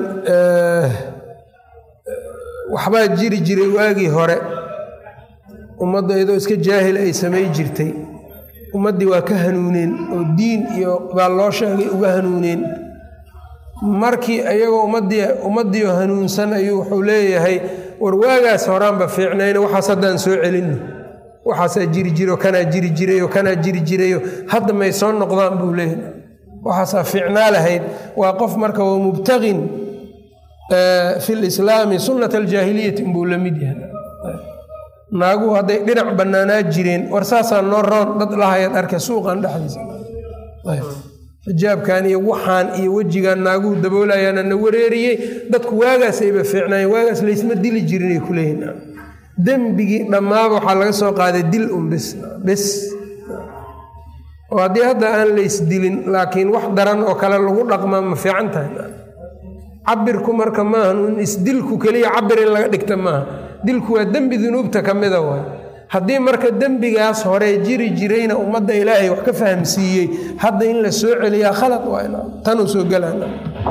waxbaa jiri jiray waagii hore ummadda iyadoo iska jaahil ay samay jirtay ummaddii waa ka hanuuneen oo diin iyo baa loo sheegay uga hanuuneen markii iyagoo ummaddii ummaddiio hanuunsan ayuu wuxuu leeyahay war waagaas horaanba fiicnayna waxaas haddaan soo celinno waxaasaa jiri jiro kanaa jiri jirayo kanaa jiri jirayo hadda may soo noqdaan buu leeyahay waxaasaa fiicnaa lahayd waa qof marka waa mubtagin fi lislaami sunnat aljaahiliyati inbuu la mid yahay naaguhu hadday dhinac bannaanaa jireen war saasaan noo roon dad lahayaad arka suuqan dhexdiisa xijaabkan iyo waxaan iyo wejigaan naaguhu daboolayaana na wareeriyey dadku waagaas ayba fiicnaayeen waagaas laysma dili jirin ay ku leeyihin dembigii dhammaaba waxaa laga soo qaaday dil un bis bis oo haddii hadda aan laysdilin laakiin wax daran oo kale lagu dhaqmaa ma fiican tahay cabirku marka maaha in isdilku keliya cabir in laga dhigta maaha dilku waa dembi dunuubta ka mida waay haddii marka dembigaas hore jiri jirayna ummadda ilaahay wax ka fahamsiiyey hadda in la soo celiyaa khalad waa tanuu soo gelana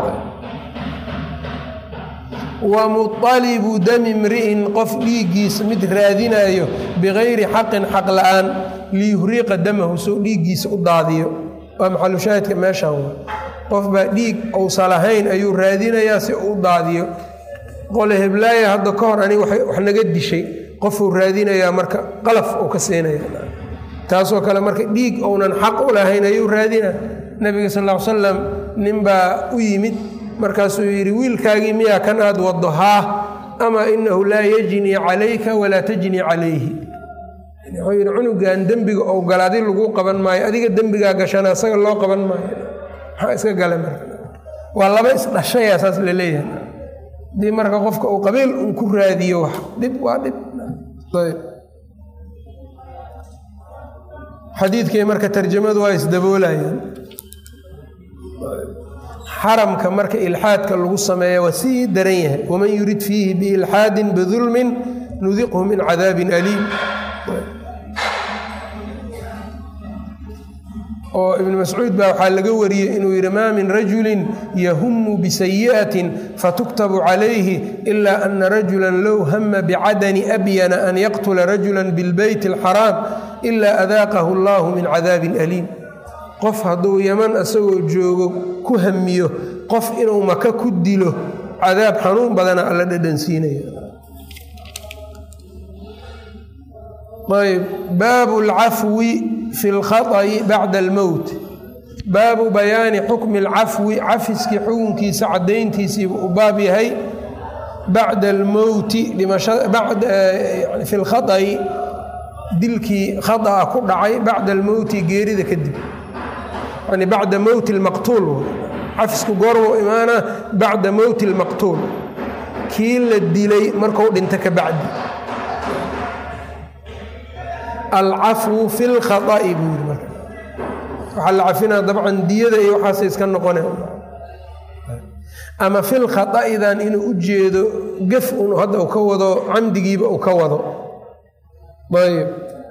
wa muطalibu dami mri'in qof dhiiggiisa mid raadinayo bikayri xaqin xaq la-aan liyuhriqa damahu soo dhiiggiisa u daadiyo waa maxalushaahidka meeshaan waa qof baa dhiig uusa lahayn ayuu raadinayaa si u daadiyo qole heblaaya hadda ka hor aniga wax naga dishay qofuu raadinayaa marka qalaf uu ka siinaya taasoo kale marka dhiig ounan xaq u lahayn ayuu raadina nabiga sal ll ly salam ninbaa u yimid markaasuu yidhi wiilkaagii miyaa kan aad waddo haa ama inahu laa yajnii calayka walaa tajnii calayhi wuxuu yidhi cunugan dembiga ou gala adi lagu qaban maayo adiga dembigaa gashana isaga loo qaban maayo maxaa iska gala marka waa laba isdhashaya saas la leeyahay haddii marka qofka uu qabiil un ku raadiyo wax dhib waa dhib ayb xadiidkii marka tarjamadu waa isdaboolayaan xaramka marka ilxaadka lagu sameeya waa sii daran yahay waman yurid fiihi biilxaadin bidulmin nudiqhu min cadaabin aliim oo ibn mascuud baa waxaa laga wariyey inuu yidhi maa min rajulin yahumu bisayi'atin fatuktabu calayhi ilaa ana rajulan low hama bicadani abyana an yaqtula rajula bilbeyti alxaraam ilaa adaaqahu allahu min cadaabin aliim qof hadduu yaman isagoo joogo ku hamiyo qof inuu maka ku dilo cadaab xanuun badana alla dhadhansiinaya ayb baabu alcafwi fi lkhaطأi bacda almowt baabu bayaani xukmi alcafwi cafiskii xukunkiisa caddayntiisiibu u baab yahay bacda almowti fi lkhaطأi dilkii khaطأa ku dhacay bacda almowti geerida kadib yani bacda mowti lmaqtuul cafisku goormuu imaana bacda mowti lmaqtuul kii la dilay markuu dhinto ka bacdi alcafwu fi lkhaطa'i buu yidhi marka waxaa la cafinaa dabcan diyada iyo waxaasay iska noqone ama fi lkhaطa'idan inuu u jeedo gef un hadda uu ka wado camdigiiba uu ka wado ayb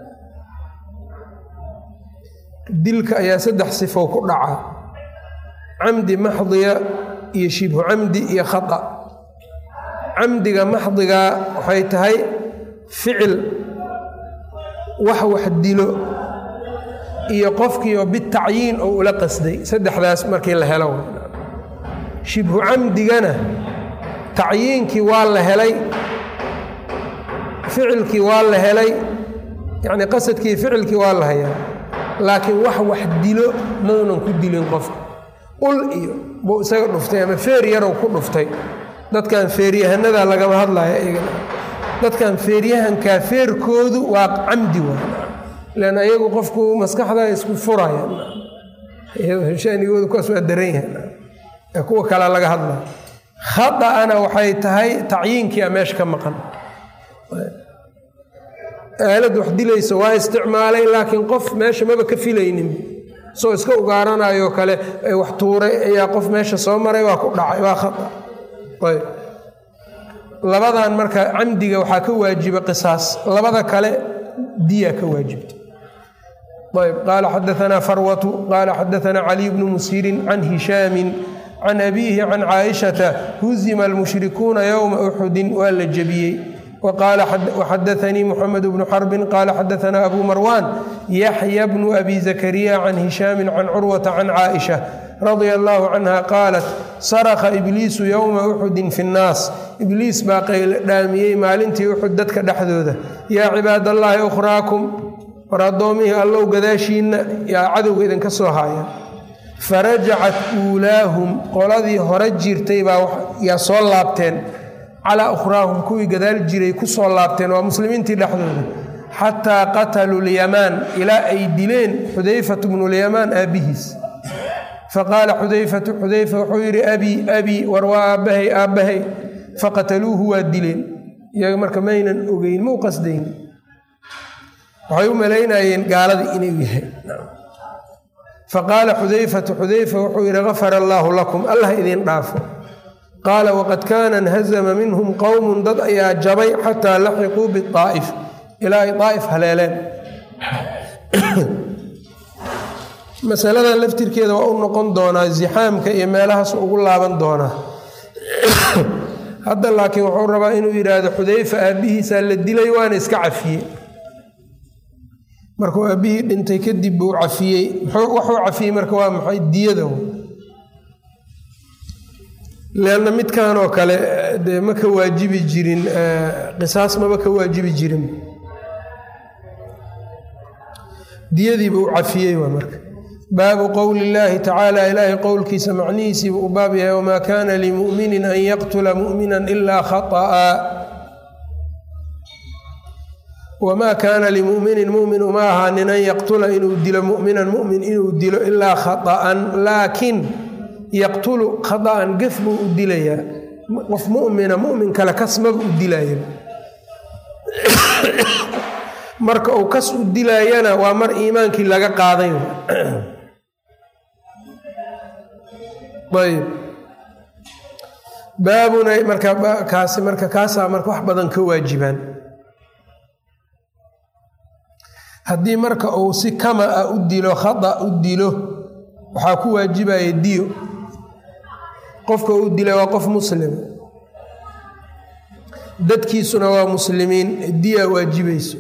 dilka ayaa saddex sifow ku dhaca camdi maxdiya iyo shibhu camdi iyo khata camdiga maxdigaa waxay tahay ficil wax wax dilo iyo qofkiioo bitacyiin oo ula qasday saddexdaas markii la helo shibhu camdigana tacyiinkii waa la helay ficilkii waa la helay yacni qasadkii ficilkii waa la hayaa laakiin wax wax dilo maunan ku dilin qofka ul iyo buu isaga dhuftay ama feer yarow ku dhuftay dadkan feeryahanada lagama hadlaya iyagana dadkan feeryahankaa feerkoodu waa camdi waa lan ayagu qofku maskaxda isku furaya shanigoodu kuwaas waa daran yahay kuwa kale laga hadlaya khaطa'ana waxay tahay tacyiinkia meesha ka maqan aalad wax dilaysa waa isticmaalay laakiin qof meesha maba ka filaynin soo iska ugaaranayo kale wax tuuray ayaa qof meesha soo maray waa ku dhacay waa khata ayb labadan marka camdiga waxaa ka waajiba qisaas labada kale diya ka waajibta ayb qaala xadaanaa farwatu qaala xadaanaa caliy bnu musiirin can hishaamin can abiihi can caaishata huzima almushrikuuna yowma uxudin waa la jebiyey وqال وxadaثnii mحamed بن xرb qال xadaثna أbو marwan yaحyى بن أbي زكريا عن هiشhاm عن curوة عن cائشة رaضي الله عنها qاaلت sarka إbliisu yومa أxudi في الناas ibliis baa qaydhaamiyey maalintii uxud dadka dhexdooda yaa cibaad الlahi أkhrاaكم war addoommihii allow gadaashiinna yaa cadowga idinka soo haaya farajacat uulaahum qoladii hore jirtay baa yaa soo laabteen calaa ukhraahum kuwii gadaal jiray ku soo laabteen waa muslimiintii dhexdooda xataa qataluu lyamaan ilaa ay dileen xudayfatu bnulyamaan aabbihiis faqaala xudayfatu xudayfa wuxuu yidhi abii abii war waa aabbahay aabbahay faqataluuhu waa dileen iyaga marka maynan ogeyn ma u qasdayn waxay u malaynayeen gaaladii inuu yahay faqaala xudayfatu xudayfa wuxuu yidhi gafara allaahu lakum allah idin dhaafo qaala waqad kaana nhazama minhum qowmun dad ayaa jabay xataa laxiquu biaa'if ilaa ay daa'if haleeleen masaladan laftirkeeda waa u noqon doonaa zixaamka iyo meelahaas ugu laaban doonaa hadda laakiin wuxuu rabaa inuu yidhaahdo xudayfa aabbihiisaa la dilay waana iska cafiyey markuu aabbihii dhintay kadib buu cafiyey waxuu cafiyey marka waa maxay diyada leanna midkan oo kale dee ma ka waajibi jirin qisaas maba ka waajibi jirin diyadii buu cafiyey waa marka baabu qowli illaahi tacaala ilaahay qowlkiisa macnihiisii buu u baab yahay wamaa kaana limu'minin an yaqtula mu'minan ilaa khata'a wamaa kaana limu'minin mu'min uma ahaanin an yaqtula inuu dilo mu'minan mu'min inuu dilo ilaa khata'an laakiin yaqtulu khata'an gef buu u dilayaa qof mu'mina mu'min kale kasmaba u dilaya marka uu kas u dilaayana waa mar iimaankii laga qaaday ayb baabuna marka kaasi marka kaasaa marka wax badan ka waajibaan haddii marka uu si kama a u dilo khata u dilo waxaa ku waajibaya diyo qofka uu dilay waa qof muslim dadkiisuna waa muslimiin diya waajibayso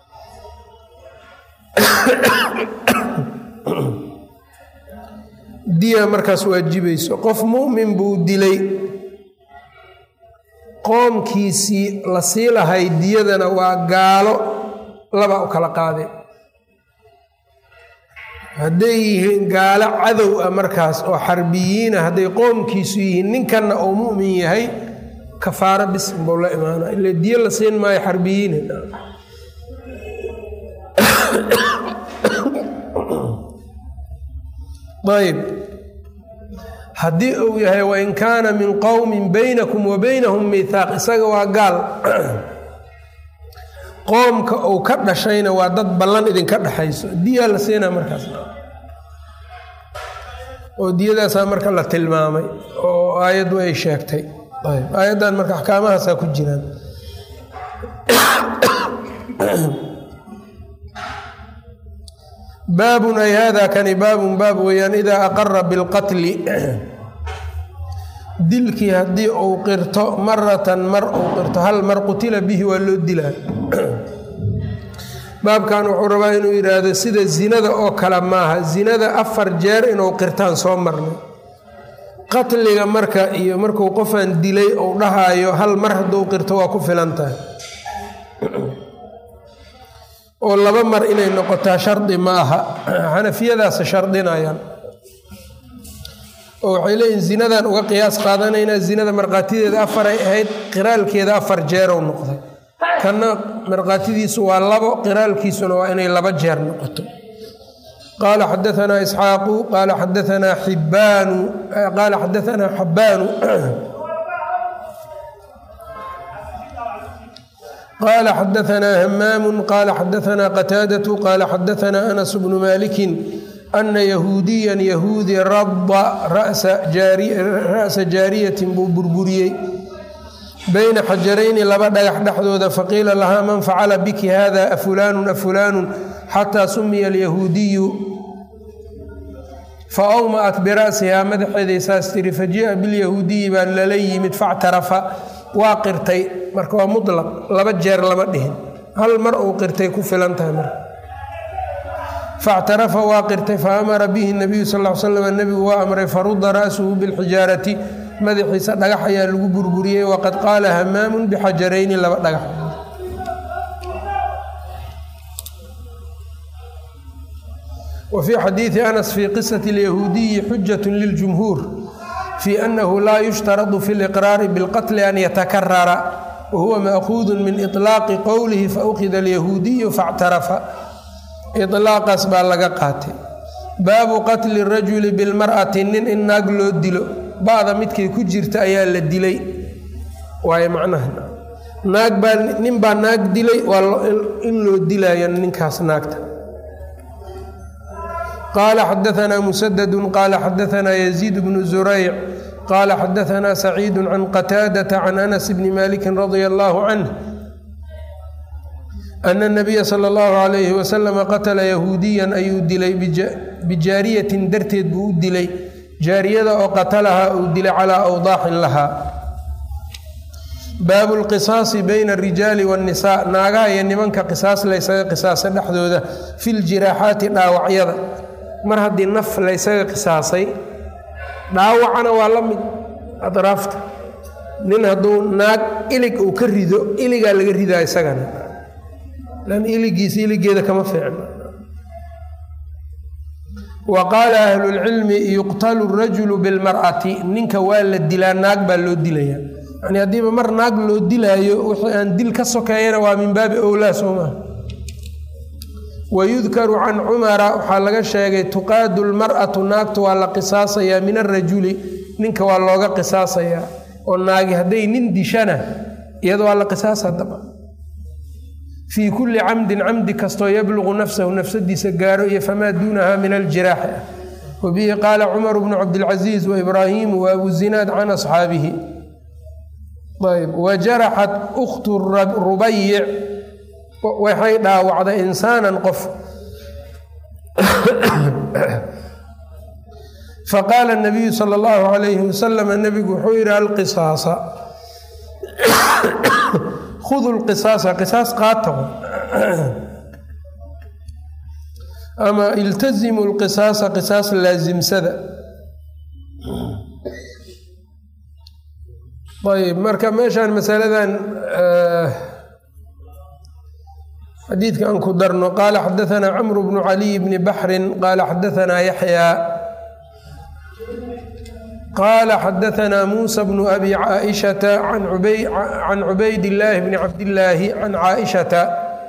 diya markaas waajibayso qof mu'min buu dilay qoomkiisii la sii lahay diyadana waa gaalo laba u kala qaadeen hadday yihiin gaalo cadow ah markaas oo xarbiyiina hadday qoomkiisu yihiin ninkanna uu mu'min yahay kafaaro bis buu la imaana ila diyo la siin maayo xarbiyiina ayb haddii uu yahay wain kaana min qowmin baynakum wa baynahum miithaaq isaga waa gaal qoomka uu ka dhashayna waa dad ballan idinka dhexayso diyaa la siinaa markaas oo diyadaasaa marka la tilmaamay oo aayaddu ay sheegtay ayb aayaddan marka axkaamahaasaa ku jiraan baabun ay haadaa kani baabun baab weeyaan idaa aqara bilqatli dilkii haddii uu qirto maratan mar uu qirto hal mar qutila bihi waa loo dilaa baabkan wuxuu rabaa inuu yidhaahdo sida zinada oo kale maaha zinada afar jeer inuu qirtaan soo marnay qatliga marka iyo markuu qofaan dilay uu dhahaayo hal mar hadduu qirto waa ku filan tahay oo laba mar inay noqotaa shardi ma aha xanafiyadaasa shardinayaan oo waxay leeyihin zinadan uga qiyaas qaadanaynaa zinada markhaatideeda afaray ahayd qiraalkeeda afar jeerow noqday kanna markhaatidiisu waa labo qiraalkiisuna waa inay laba jeer noqoto qaala xadaanaa isxaaqu qaala xadaanaa xibbaanu qaala xadaanaa xabbaanu qaala xadaanaa hamaamu qaala xadaanaa qataadatu qaala xadaanaa anas bnu maalikin ana yahuudiyan yahuudi radda ra'sa jaariyatin buu burburiyey bayna xajarayni laba dhagax dhexdooda faqiila lahaa man facala biki hada afulaanun afulaanun xataa sumiya alyahuudiyu fa awma'at bira'sihaa madaxeeday saas tiri fajii'a bilyahuudiyi baa lala yimid factarafa waa qirtay marka waa mutlaq laba jeer lama dhihin hal mar uu qirtay ku filan tahay marka factarafa waa qirtay fa amara bihi nabiyu sal l slam nebigu waa amray farudda ra'suhu bilxijaarati madaxiisa dhagax ayaa lagu burburiyey waqad qaala hamaamun bixajarayni laba dhagax وفي xadiiثi أنس في qصة اليهuudiyi xujaة للجمهوur في أنه laa يشhtarط في الإقراar بالqتل أn yتkrara وhuوa مأخuuذ min إطلاaqi qowlihi faأkhida اليهuudiyu faاctarafa iطlaaqaas baa laga qaatay. baabu qatli الrajuli bاlmarأati nin in naag loo dilo ba'da midkay ku jirta ayaa la dilay waayo macnaha naag baa nin baa naag dilay waa in loo dilaayo ninkaas naagta. qaala xadaثna mسdd qaala xadaثna يزيid بن زurayc qaala xadaثna سacيid can qataadaةa can أنس bni maliki radي الlه cnه أن النabiya slى الlه عaليهi وsلم qatla yahuudiya ayuu dilay bijaariyatin darteed buu u dilay jaariyada oo qatalahaa uu dilay calىa awdaaxin lahaa. baabu اlqisaasi bayna الrijaali والnisaa naagaha iyo nimanka qisaas laysaga qisaasa dhexdooda fi ljiraaxaati dhaawacyada. mar haddii naf laysaga qisaasay dhaawacana waa la mid adraafta. nin hadduu naag ilig uu ka rido iligaa laga ridaa isagana lan iligiisa iligeeda kama fiicno. wa qaala ahlu lcilmi yuqtalu rajulu bilmar'ati ninka waa la dilaa naag baa loo dilaya yani haddiiba mar naag loo dilaayo wixii aan dil ka sokeeyana waa min baabi owlaa soo maha. wayudkaru can cumara waxaa laga sheegay tuqaadu lmar'atu naagtu waa la qisaasayaa min arajuli ninka waa looga qisaasayaa oo naagi hadday nin dishana iyada waa la qisaasa daba fii kulli camdin camdi kastoo yabluqu nafsahu nafsadiisa gaaro iyo famaa duunaha min aljiraaxi ah. wabihi qaala cumaru bnu cabdilcaziiz waibraahimu waabu zinaad can asxaabihi. ayb wajaraxat ukhtu rubayic waxay dhaawacday insaanan qof faqaala nabiyu sala allahu calayhi wasalam nabigu wuxuu yidhi alqisaasa khudu lqisaasa qisaas qaata ama iltazimu lqisaasa qisaas laasimsada. ayb marka meeshaan masaladan xadiidka aan ku darno qaala xadaثna cmru bnu caliy bni baxrin qaala xadaثna yaxya qaala xadaثna muusa bnu abi caaئiشhaةa can cubayd اllaahi bni cabdillaahi can caaئiشhaةa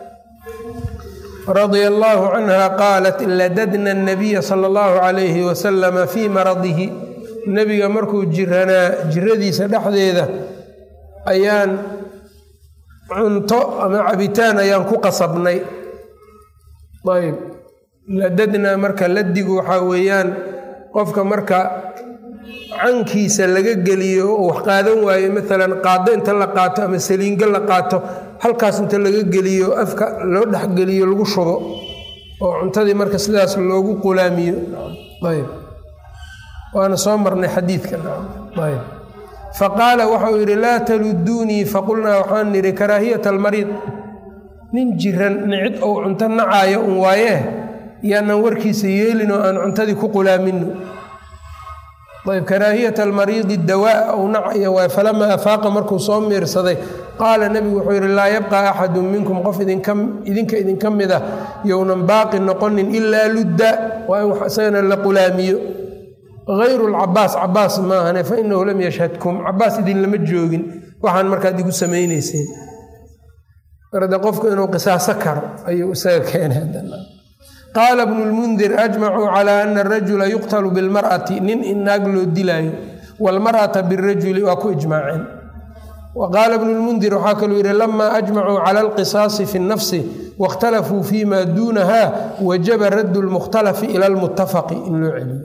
radia اllahu canha qaalat ladadna الnabiya salى اllahu عalayhi wasalama fii maradihi nebiga markuu jiranaa jiradiisa dhexdeeda ayaan cunto ama cabitaan ayaan ku qasabnay. ayb ladadnaa marka ladigu waxaa weeyaan qofka marka cankiisa laga geliyo oo wax qaadan waayo maalan qaado inta la qaato ama saliingo la qaato halkaas inta laga geliyo afka loo dhexgeliyo lagu shubo oo cuntadii marka sidaas loogu qulaamiyo. ayb waana soo marnay xadiidka. ayb faqaala waxau yidhi laa taluduunii faqulnaa waxaan nidhi karaahiyata almariid nin jiran nicid ou cunto nacaayo un waayee yaanaan warkiisa yeelin oo aan cuntadii ku qulaamino. ayb karaahiyata almariidi dawaa ou nacayo waay falamaa afaaqa markuu soo miirsaday qaala nebigu wuxuu yidhi laa yabqaa axadun minkum qof idinka idinka mid ah younan baaqi noqonin ilaa ludda waa in wax isagana la qulaamiyo hayru lcabaas cabaas maahane fa inahu lam yashhadkum cabaas idinlama joogin waxaan markaad igu samaynayseen. marade qofku inuu qisaaso karo ayuu isaga keenay. qaala bnu lmundir ajmacuu calaa ana arajula yuqtalu bilmar'ati nin in naag loo dilaayo waalmar'ata birajuli waa ku ijmaaceen. wa qaala bnu lmundir waxaa kaluu yidhi lamaa ajmacuu cala alqisaasi fi nnafsi waاkhtalafuu fii ma duunaha wajaba raddu lmukhtalafi ila almuttafaqi in loo celiyo.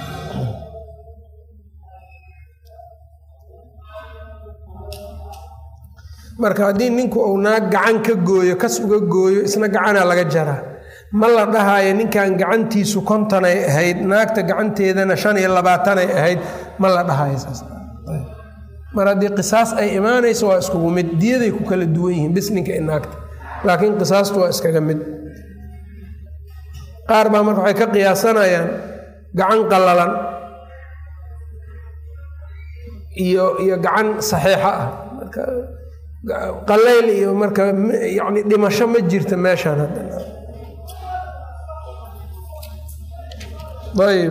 marka haddii ninku uu naag gacan ka gooyo kas uga gooyo isna gacanaa laga jaraa ma la dhahaayo ninkan gacantiisu kontonay ahayd naagta gacanteedana shan iyo labaatanay ahayd ma la dhahaayo saas. mar haddii qisaas ay imaanayso waa iskugu mid diyaday ku kala duwan yihiin bis ninka i naagta laakiin qisaastu waa iskaga mid. qaar baa marka waxay ka qiyaasanayaan gacan qallalan iyo iyo gacan saxiixa ah marka qallayl iyo marka yani dhimasho ma jirta meeshaan haddana ayb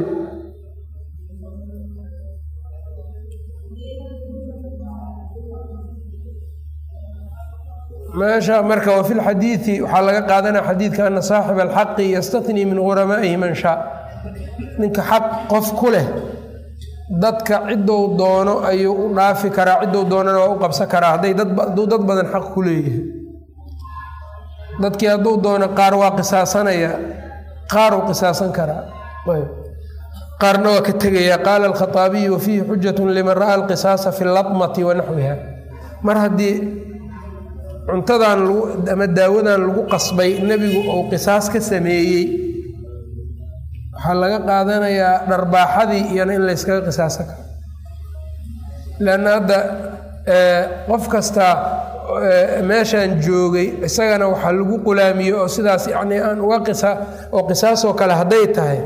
meesha marka wa fi lxadiidi waxaa laga qaadanaya xadiidka ana saaxiba alxaqi yastatnii min guramaa'ihi man shaa ninka xaq qof ku leh dadka ciddou doono ayuu u dhaafi karaa ciddou doonana waa u qabsan karaa hadday hadduu dad badan xaq ku leeyahay dadkii hadduu doono qaar waa qisaasanaya qaar uu qisaasan karaa qaarna waa ka tegaya qaala alkhaaabiyu wa fiihi xujatun liman ra'a alqisaasa fi latmati wa naxwiha mar haddii cuntadan ama daawadan lagu qasbay nebigu uu qisaas ka sameeyey waxaa laga qaadanayaa dharbaaxadii iyana in layskaga qisaasan karo leanna hadda qof kastaa meeshaan joogay isagana waxaa lagu qulaamiye oo sidaas yacnii aan uga qisa oo qisaasoo kale hadday tahay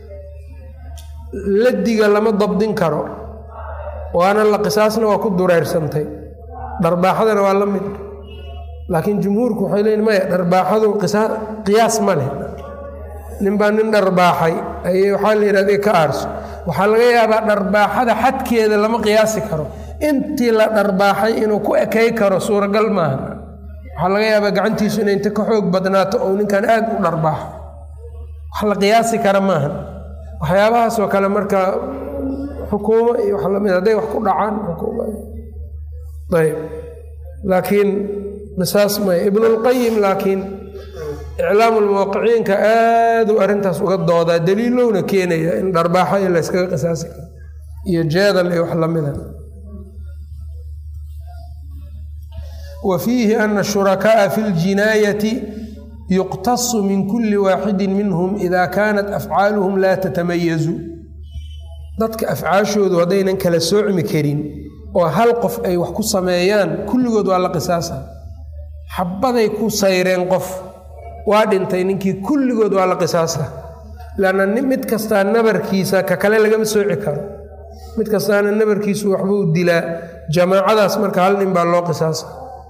ladiga lama dabdin karo waana la qisaasna waa ku dureersantay dharbaaxadana waa la mid laakiin jumhuurku waxay leeyiin maya dharbaaxadu qiyaas ma leh nin baa nin dharbaaxay ayay waxaa la yidhahda ka aarso waxaa laga yaabaa dharbaaxada xadkeeda lama qiyaasi karo intii la dharbaaxay inuu ku ekay karo suuragal maaha waxaa laga yaabaa gacantiisu inay inta ka xoog badnaato oo ninkan aad u dharbaaxo wax la qiyaasi kara maaha waxyaabahaasoo kale marka xukuumo iyo wax lamid hadday wax ku dhacaan xukuuma ayb laakiin masaas maya ibnulqayim laakiin iclaamu lmuwaqiciinka aad u arrintaas uga doodaa daliilowna keenaya in dharbaaxo in la yskaga qisaasi karo iyo jeedal iyo wax lamida wa fiihi ana ashurakaaa fi ljinaayati yuqtasu min kuli waaxidin minhum ida kaanat afcaaluhum laa tatamayazu dadka afcaashoodu haddaynan kala soocmi karin oo hal qof ay wax ku sameeyaan kulligood waa la qisaasa xabbaday ku sayreen qof waa dhintay ninkii kulligood waa la qisaasa lanna mid kastaa nabarkiisa ka kale lagama sooci karo mid kastaana nabarkiisu waxbuu dilaa jamaacadaas marka hal nin baa loo qisaasa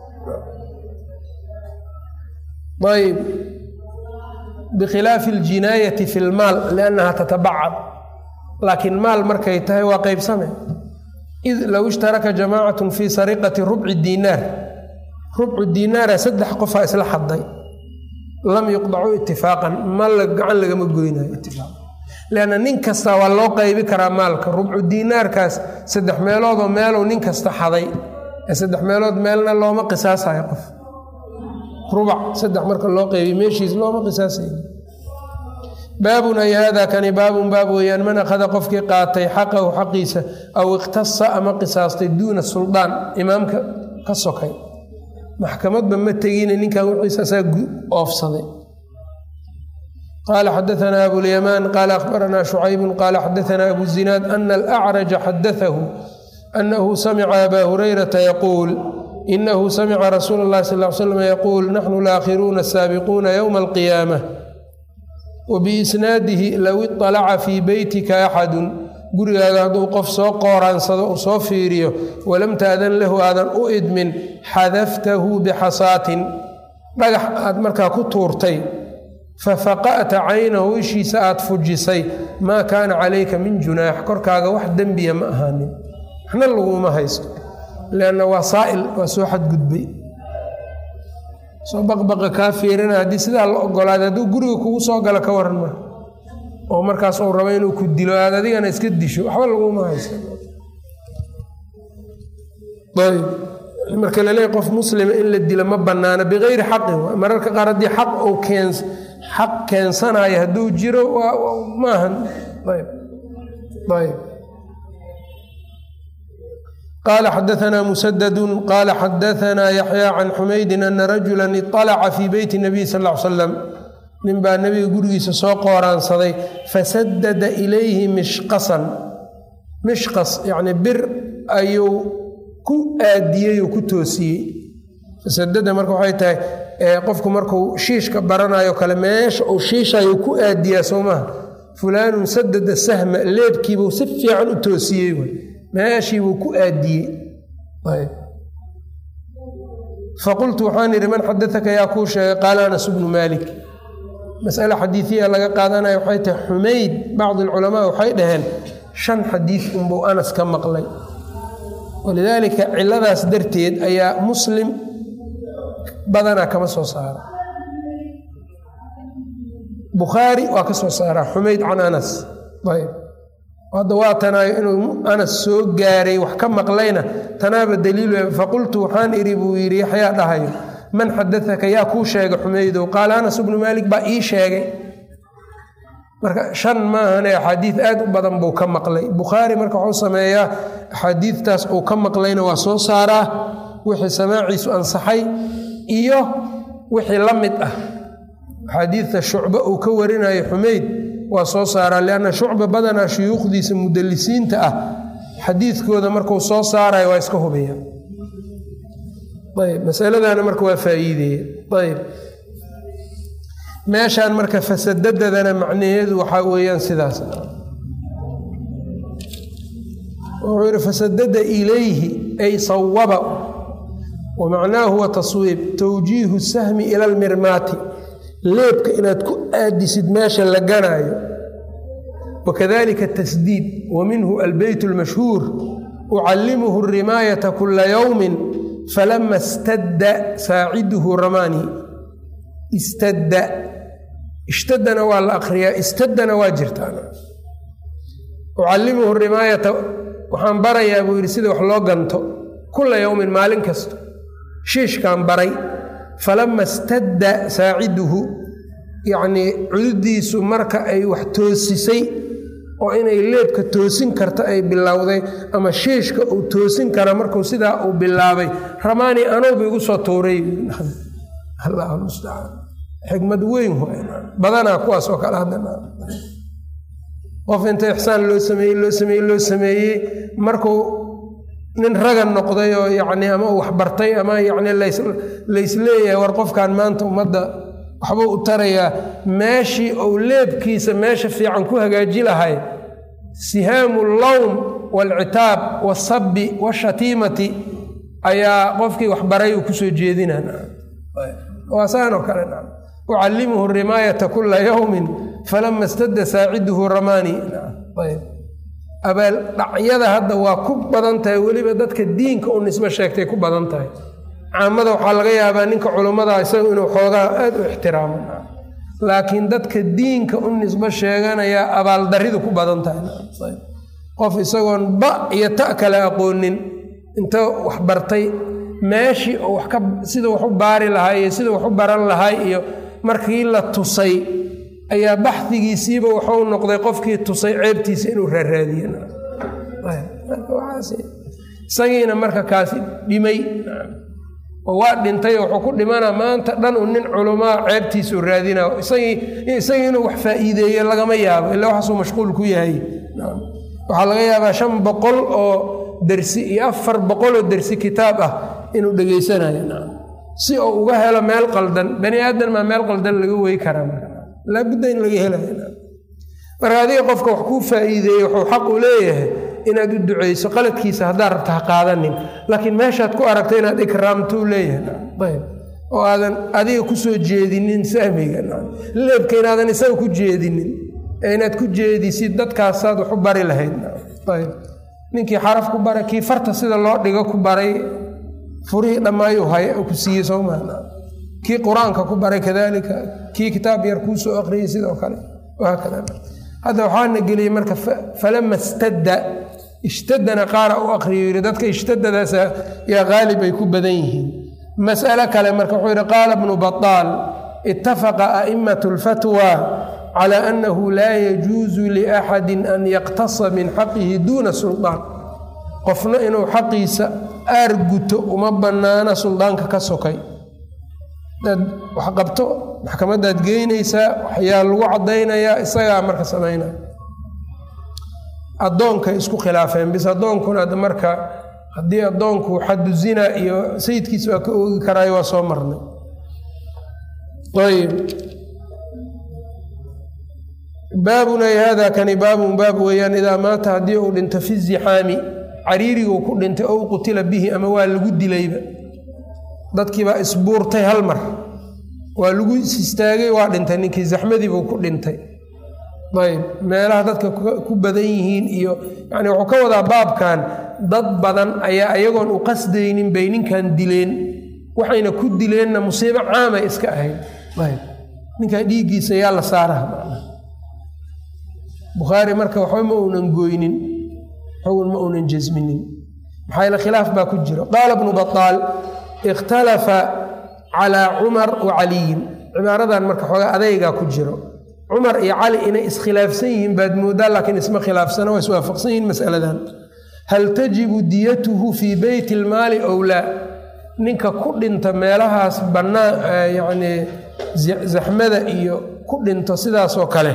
ayb bikhilaafi aljinaayati fi lmaal liannaha tatabacad laakiin maal markay tahay waa qeybsame id low ishtaraka jamaacatun fii sariqati rubci diinaar rubcu diinaara saddex qofaa isla xaday lam yuqdacuu itifaaqan mal gacan lagama goynayo itifaaq leanna nin kasta waa loo qaybi karaa maalka rubcu diinaarkaas saddex meeloodoo meelow nin kasta xaday ee saddex meelood meelna looma qisaasayo qof rubac saddex marka loo qaybiy meeshiis looma qisaasayo baabun ay haadaa kani baabun baab weeyaan man akhada qofkii qaatay xaqahu xaqiisa aw ikhtasa ama qisaastay duuna suldaan imaamka ka sokay maxkamadba ma tegine ninkan wixiisa asaa oofsaday qaala xadaanaa abulyamaan qaala akhbaranaa shucaybun qaala xadaanaa abu zinaad ana alacraja xadaahu anahu samica abaa hurayrata yaquul inahu samica rasuula اllahi sal l slam yaquul naxnu laakhiruuna asaabiquuna ywma alqiyaamah wabiisnaadihi low iطalaca fii beytika axadun gurigaaga hadduu qof soo qooraansado uu soo fiiriyo walam taadan lahu aadan u idmin xadaftahu bixasaatin dhagax aad markaa ku tuurtay fafaqa'ta caynahu ishiisa aad fujisay maa kaana calayka min junaax korkaaga wax dembiya ma ahaanin waxna laguma haysto leanna waa saa'il waa soo xadgudbay soo baqbaqa kaa fiirina haddii sidaa la ogolaaday hadduu guriga kugu soo galo ka waran ma oo markaas uu rabo inuu ku dilo aad adigana iska disho waxba laguma haysto ayb marka laleeyahy qof muslima in la dilo ma bannaana bikayri xaqin mararka qaar haddii xaq uu keen xaq keensanayo hadduu jiro waa maahan ayb ayb qaala xadaanaa musadadun qaala xadaanaa yaxyaa can xumaydin ana rajula iطalaca fii beyti nabiy sal l slam nin baa nebiga gurigiisa soo qooraansaday fasadada ilayhi mishqasan mishqas yacni bir ayuu ku aadiyey oo ku toosiyey fasadada marka waxay tahay qofku markuu shiishka baranayo kale meesha uu shiishayo ku aadiyaa soo maha fulaanun sadada sahma leebkiibuu si fiican u toosiyey meeshiibuu ku aadiyey faqultu waxaan idhi man xadaaka yaa kuu sheegay qaala anas bnu maalik mas'ale xadiiثiya laga qaadanayo waxay tahay Xumayd bacd الculamaa waxay dhaheen shan xadiis unbuu Anas ka maqlay walidaalika ciladaas darteed ayaa Muslim badanaa kama soo saara Bukhaari waa ka soo saara Xumayd can Anas ayb hadda waa tanaayo inuu Anas soo gaaray wax ka maqlayna tanaaba daliil faqultu waxaan iri buu yiri Yaxyaa dhahayo man xadathaka yaa kuu sheegay Xumaydo qaala Anas ibn Malik baa ii sheegay marka shan maahane xadiis aad u badan buu ka maqlay Bukhaari marka wuxuu sameeyaa xadiistaas uu ka maqlayna waa soo saaraa wixii samaaciisu ansaxay iyo wixii la mid ah xadiidka Shucba uu ka warinayo Xumayd waa soo saaraa lianna Shucba badanaa shuyuukhdiisa mudallisiinta ah xadiidkooda markuu soo saarayo waa iska hubiya ayb masaladana marka waa faa'iideeye ayb meeshaan marka fasadadadana macnaheedu waxaa weeyaan sidaas wuxuu yidhi fasadada ilayhi ay sawaba wamacnaahu wa taswiib tawjiihu sahmi ila almirmaati leebka inaad ku aadisid meesha la ganaayo wakadalika tasdiid wa minhu albeyt almashhuur ucallimuhu rimaayata kula yowmin falama istadda saaciduhu ramaani istadda ishtadana waa la akriyaa istaddana waa jirtaan ucallimuhu rimaayata waxaan barayaa buu yidhi sida wax loo ganto kula yowmin maalin kasta shiishkaan baray falama istadda saaciduhu yacnii cududiisu marka ay wax toosisay oo inay leebka toosin karta ay bilowday ama shiishka uu toosin kara markuu sidaa uu bilaabay ramaani anuuba igu soo tuuray allah mustacaan xikmad weyn badanaa kuwaas oo kale hadda qof inta ixsaan loo sameeyey loo sameeyey loo sameeyey markuu nin ragan noqday oo yacni ama uu waxbartay ama yacni laysleeyahay war qofkan maanta ummadda waxbuu u tarayaa meeshii uu leebkiisa meesha fiican ku hagaaji lahay sihaamu allawm waalcitaab waasabbi waashatiimati ayaa qofkii waxbaray uu kusoo jeedinaa waa saanoo kale ucallimuhu rimaayata kula yowmin falama istadda saaciduhu ramaani abaal dhacyada hadda waa ku badan tahay weliba dadka diinka u nisbo sheegtay ku badan tahay caamada waxaa laga yaabaa ninka culummada isagu inuu xoogaa aad u ixtiraamo laakiin dadka diinka u nisbo sheeganayaa abaaldaridu ku badan tahay qof isagoon ba iyo ta kale aqoonin inta wax bartay meeshii oo wax ka sida wax u baari lahay iyo sida wax u baran lahay iyo markii la tusay ayaa baxdigiisiiba wuxuu noqday qofkii tusay ceebtiisa inuu raaraadiyo isagiina marka kaasi dhimay oo waa dhintay wuxuu ku dhimanaa maanta dhan uu nin culumaa ceebtiisu raadinaa isagii isagii inuu wax faa'iideeyo lagama yaabo ilaa waxaasuu mashquul ku yahay waxaa laga yaabaa shan boqol oo dersi iyo afar boqol oo dersi kitaab ah inuu dhegaysanayo si uu uga helo meel qaldan bani aadan maa meel qaldan laga wey karaa laabudda in laga helayo marka adiga qofka wax kuu faa'iideeye wuxuu xaq u leeyahay inaad u duceyso qaladkiisa haddaad rabta ha qaadanin laakiin meeshaad ku aragta inaad ikraamtou leeyahay oo aadan adiga ku soo jeedinin sahmiga leebka inaadan isaga ku jeedinin ee inaad ku jeedisid dadkaasaad wax u bari lahayd ayb ninkii xaraf ku baray kii farta sida loo dhigo ku baray furihii dhammaayuu hay ku siiyey soo maana kii qur-aanka ku baray kadaalika kii kitaab yar kuu soo aqriyey sidoo kale wahaakada hadda waxaana geliyey marka falama istadda ishtadana qaara u aqriyo yidhi dadka ishtadadaas yaa qaalib ay ku badan yihiin mas'alo kale marka wuxuu yidhi qaala ibnu bataal ittafaqa a'immatu lfatwa calaa annahu laa yajuusu liaxadin an yaqtasa min xaqihi duuna suldaan qofna inuu xaqiisa aar guto uma bannaana suldaanka ka sokay dad wax qabto maxkamadaad geynaysaa waxyaa lagu caddaynayaa isagaa marka samaynaya addoonkay isku khilaafeen bis addoonkuna marka haddii addoonku xaddu zina iyo sayidkiisa waa ka oogi karaayo waa soo marnay ayb baabunay haadaa kani baabun baab weeyaan idaa maata haddii uu dhinto fi zixaami cariiriguu ku dhintay ow qutila bihi ama waa lagu dilayba dadkiibaa isbuurtay hal mar waa lagu istaagay waa dhintay ninkii zaxmadii buu ku dhintay ayb meelaha dadka ku badan yihiin iyo yani wuxuu ka wadaa baabkan dad badan ayaa ayagoon u qasdaynin bay ninkan dileen waxayna ku dileenna musiibo caamay iska ahayd ayb ninkaa dhiiggiisa yaa la saaraha macnaha bukhaari marka waxba ma uunan gooynin xugun ma uunan jasminin maxaa yeele khilaaf baa ku jiro qaala ibnu bataal ikhtalafa calaa cumar wa caliyin cibaaradan marka xoogaa adaygaa ku jiro cumar iyo cali inay iskhilaafsan yihiin baad moodaa laakiin isma khilaafsana waa iswaafaqsan yihiin masaladan hal tajibu diyatuhu fii beyti ilmaali ow laa ninka ku dhinta meelahaas bannaan yacni zaxmada iyo ku dhinto sidaasoo kale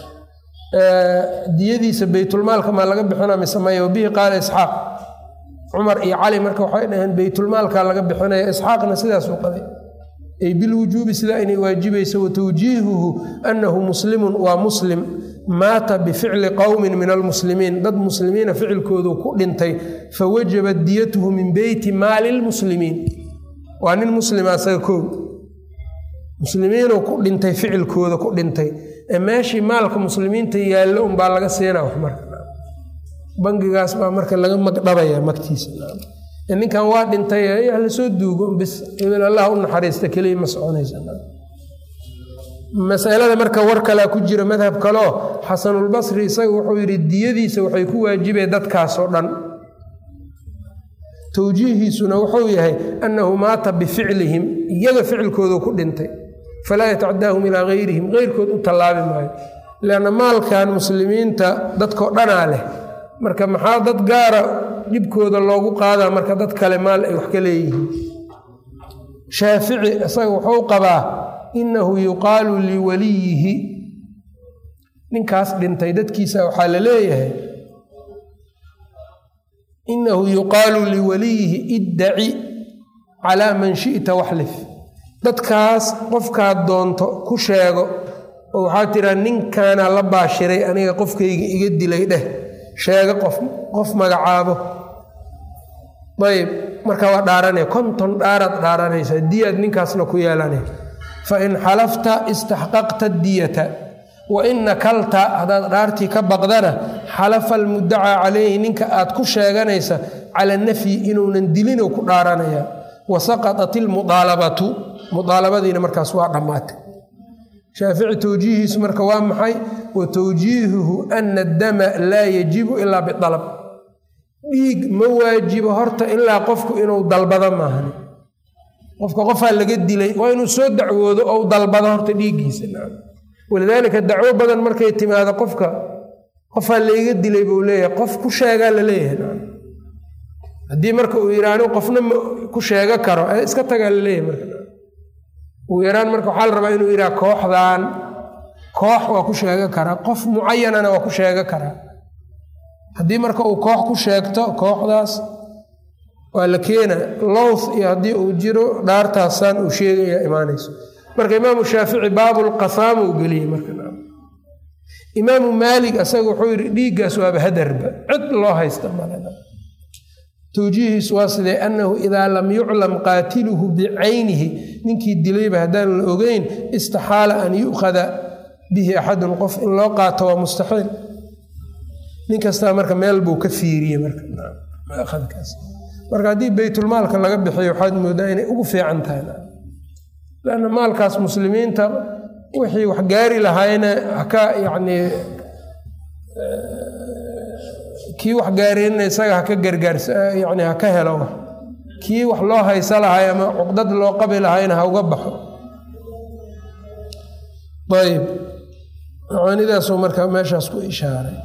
diyadiisa baytulmaalka maa laga bixinaa mise maya wabihi qaala isxaaq cumar iyo cali marka waxay dhaheen baytulmaalkaa laga bixinaya isxaaqna sidaasuu qabay ay bilwujuubi sidaa inay waajibayso watawjiihuhu annahu muslimun waa muslim maata bificli qowmin min almuslimiin dad muslimiina ficilkoodu ku dhintay fawajabat diyatuhu min beyti maali lmuslimiin waa nin muslima asaga koow muslimiinuu ku dhintay ficilkooda ku dhintay ee meeshii maalka muslimiinta yaallo unbaa laga siinaa wax marka bangigaas baa marka laga magdhabaya magtiisa ninkan waa dhintay la soo duugo bis ibn allah u naxariista kaliya ma soconaysa masalada marka war kale ku jira madhab kale xasanul basri isaga wuxuu yiri diyadiisa waxay ku waajibeen dadkaas oo dhan tawjiihiisuna wuxuu yahay annahu maata bificlihim iyaga ficilkooda ku dhintay falaa yatacadaahum ilaa gayrihim gayrkood u tallaabi maayo leanna maalkan muslimiinta dadkoo dhanaa leh marka maxaa dad gaara dhibkooda loogu qaadaa marka dad kale maal ay wax ka leeyihiin shaafici isaga wuxuu qabaa innahu yuqaalu liwaliyihi ninkaas dhintay dadkiisa waxaa la leeyahay innahu yuqaalu liwaliyihi iddaci calaa man shi'ta waxlif dadkaas qofkaad doonto ku sheego oo waxaa tiraa ninkaana la baashiray aniga qofkayga iga dilay dheh sheega qof qof magacaabo ayb marka waa dhaaranaya konton dhaaraad dhaaranaysaa diyaad ninkaasna ku yeelanay fa in xalafta istaxqaqta diyata wa in nakalta haddaad dhaartii ka baqdana xalafa almuddacaa calayhi ninka aad ku sheeganaysa cala nafyi inuunan dilinoo ku dhaaranaya wa saqatat ilmudaalabatu mudaalabadiina markaas waa dhammaatay shaafici tawjiihiisu marka waa maxay wa tawjiihuhu ana addama laa yajibu ilaa bialab dhiig ma waajibo horta ilaa qofku inuu dalbado maahan qofka qofaa laga dilay waa inuu soo dacwoodo ou dalbado horta dhiiggiisa walidaalika dacwo badan markay timaado qofka qofaa layga dilay buu leeyahay qof ku sheegaa la leeyahay haddii marka uu yidhaahno qofna ku sheega karo iska tagaa la leeyahay marka uu yaraan marka waxaa la rabaa inuu yidhaha kooxdan koox waa ku sheega karaa qof mucayanana waa ku sheega karaa haddii marka uu koox ku sheegto kooxdaas waa la keena lowth iyo haddii uu jiro dhaartaasaan uu sheegaya imaanayso marka imaamu shaafici baabulqasaama uu geliyey marka imaamu maalig asaga wuxuu yidhi dhiiggaas waaba hadarba cid loo haysta malena tawjiihiisu waa sidee annahu idaa lam yuclam qaatiluhu bicaynihi ninkii dilayba haddaan la ogeyn istaxaala an yu'khada bihi axadun qof in loo qaato waa mustaxiil nin kastaa marka meel buu ka fiiriyey markaas marka haddii baytulmaalka laga bixiyo waxaad moodaa inay ugu fiican tahay lanna maalkaas muslimiinta wixii wax gaari lahaayna haka yacni kii wax gaareenna isaga haka gargaars yani haka helo kii wax loo haysa lahay ama cuqdad loo qabi lahayna ha uga baxo ayb macaanidaasuu marka meeshaas ku ishaaray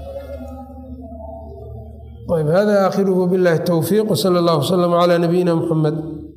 ayb hada aakhiruhu billahi towfiiq wsala allahu wasalam calaa nabiyina muxamed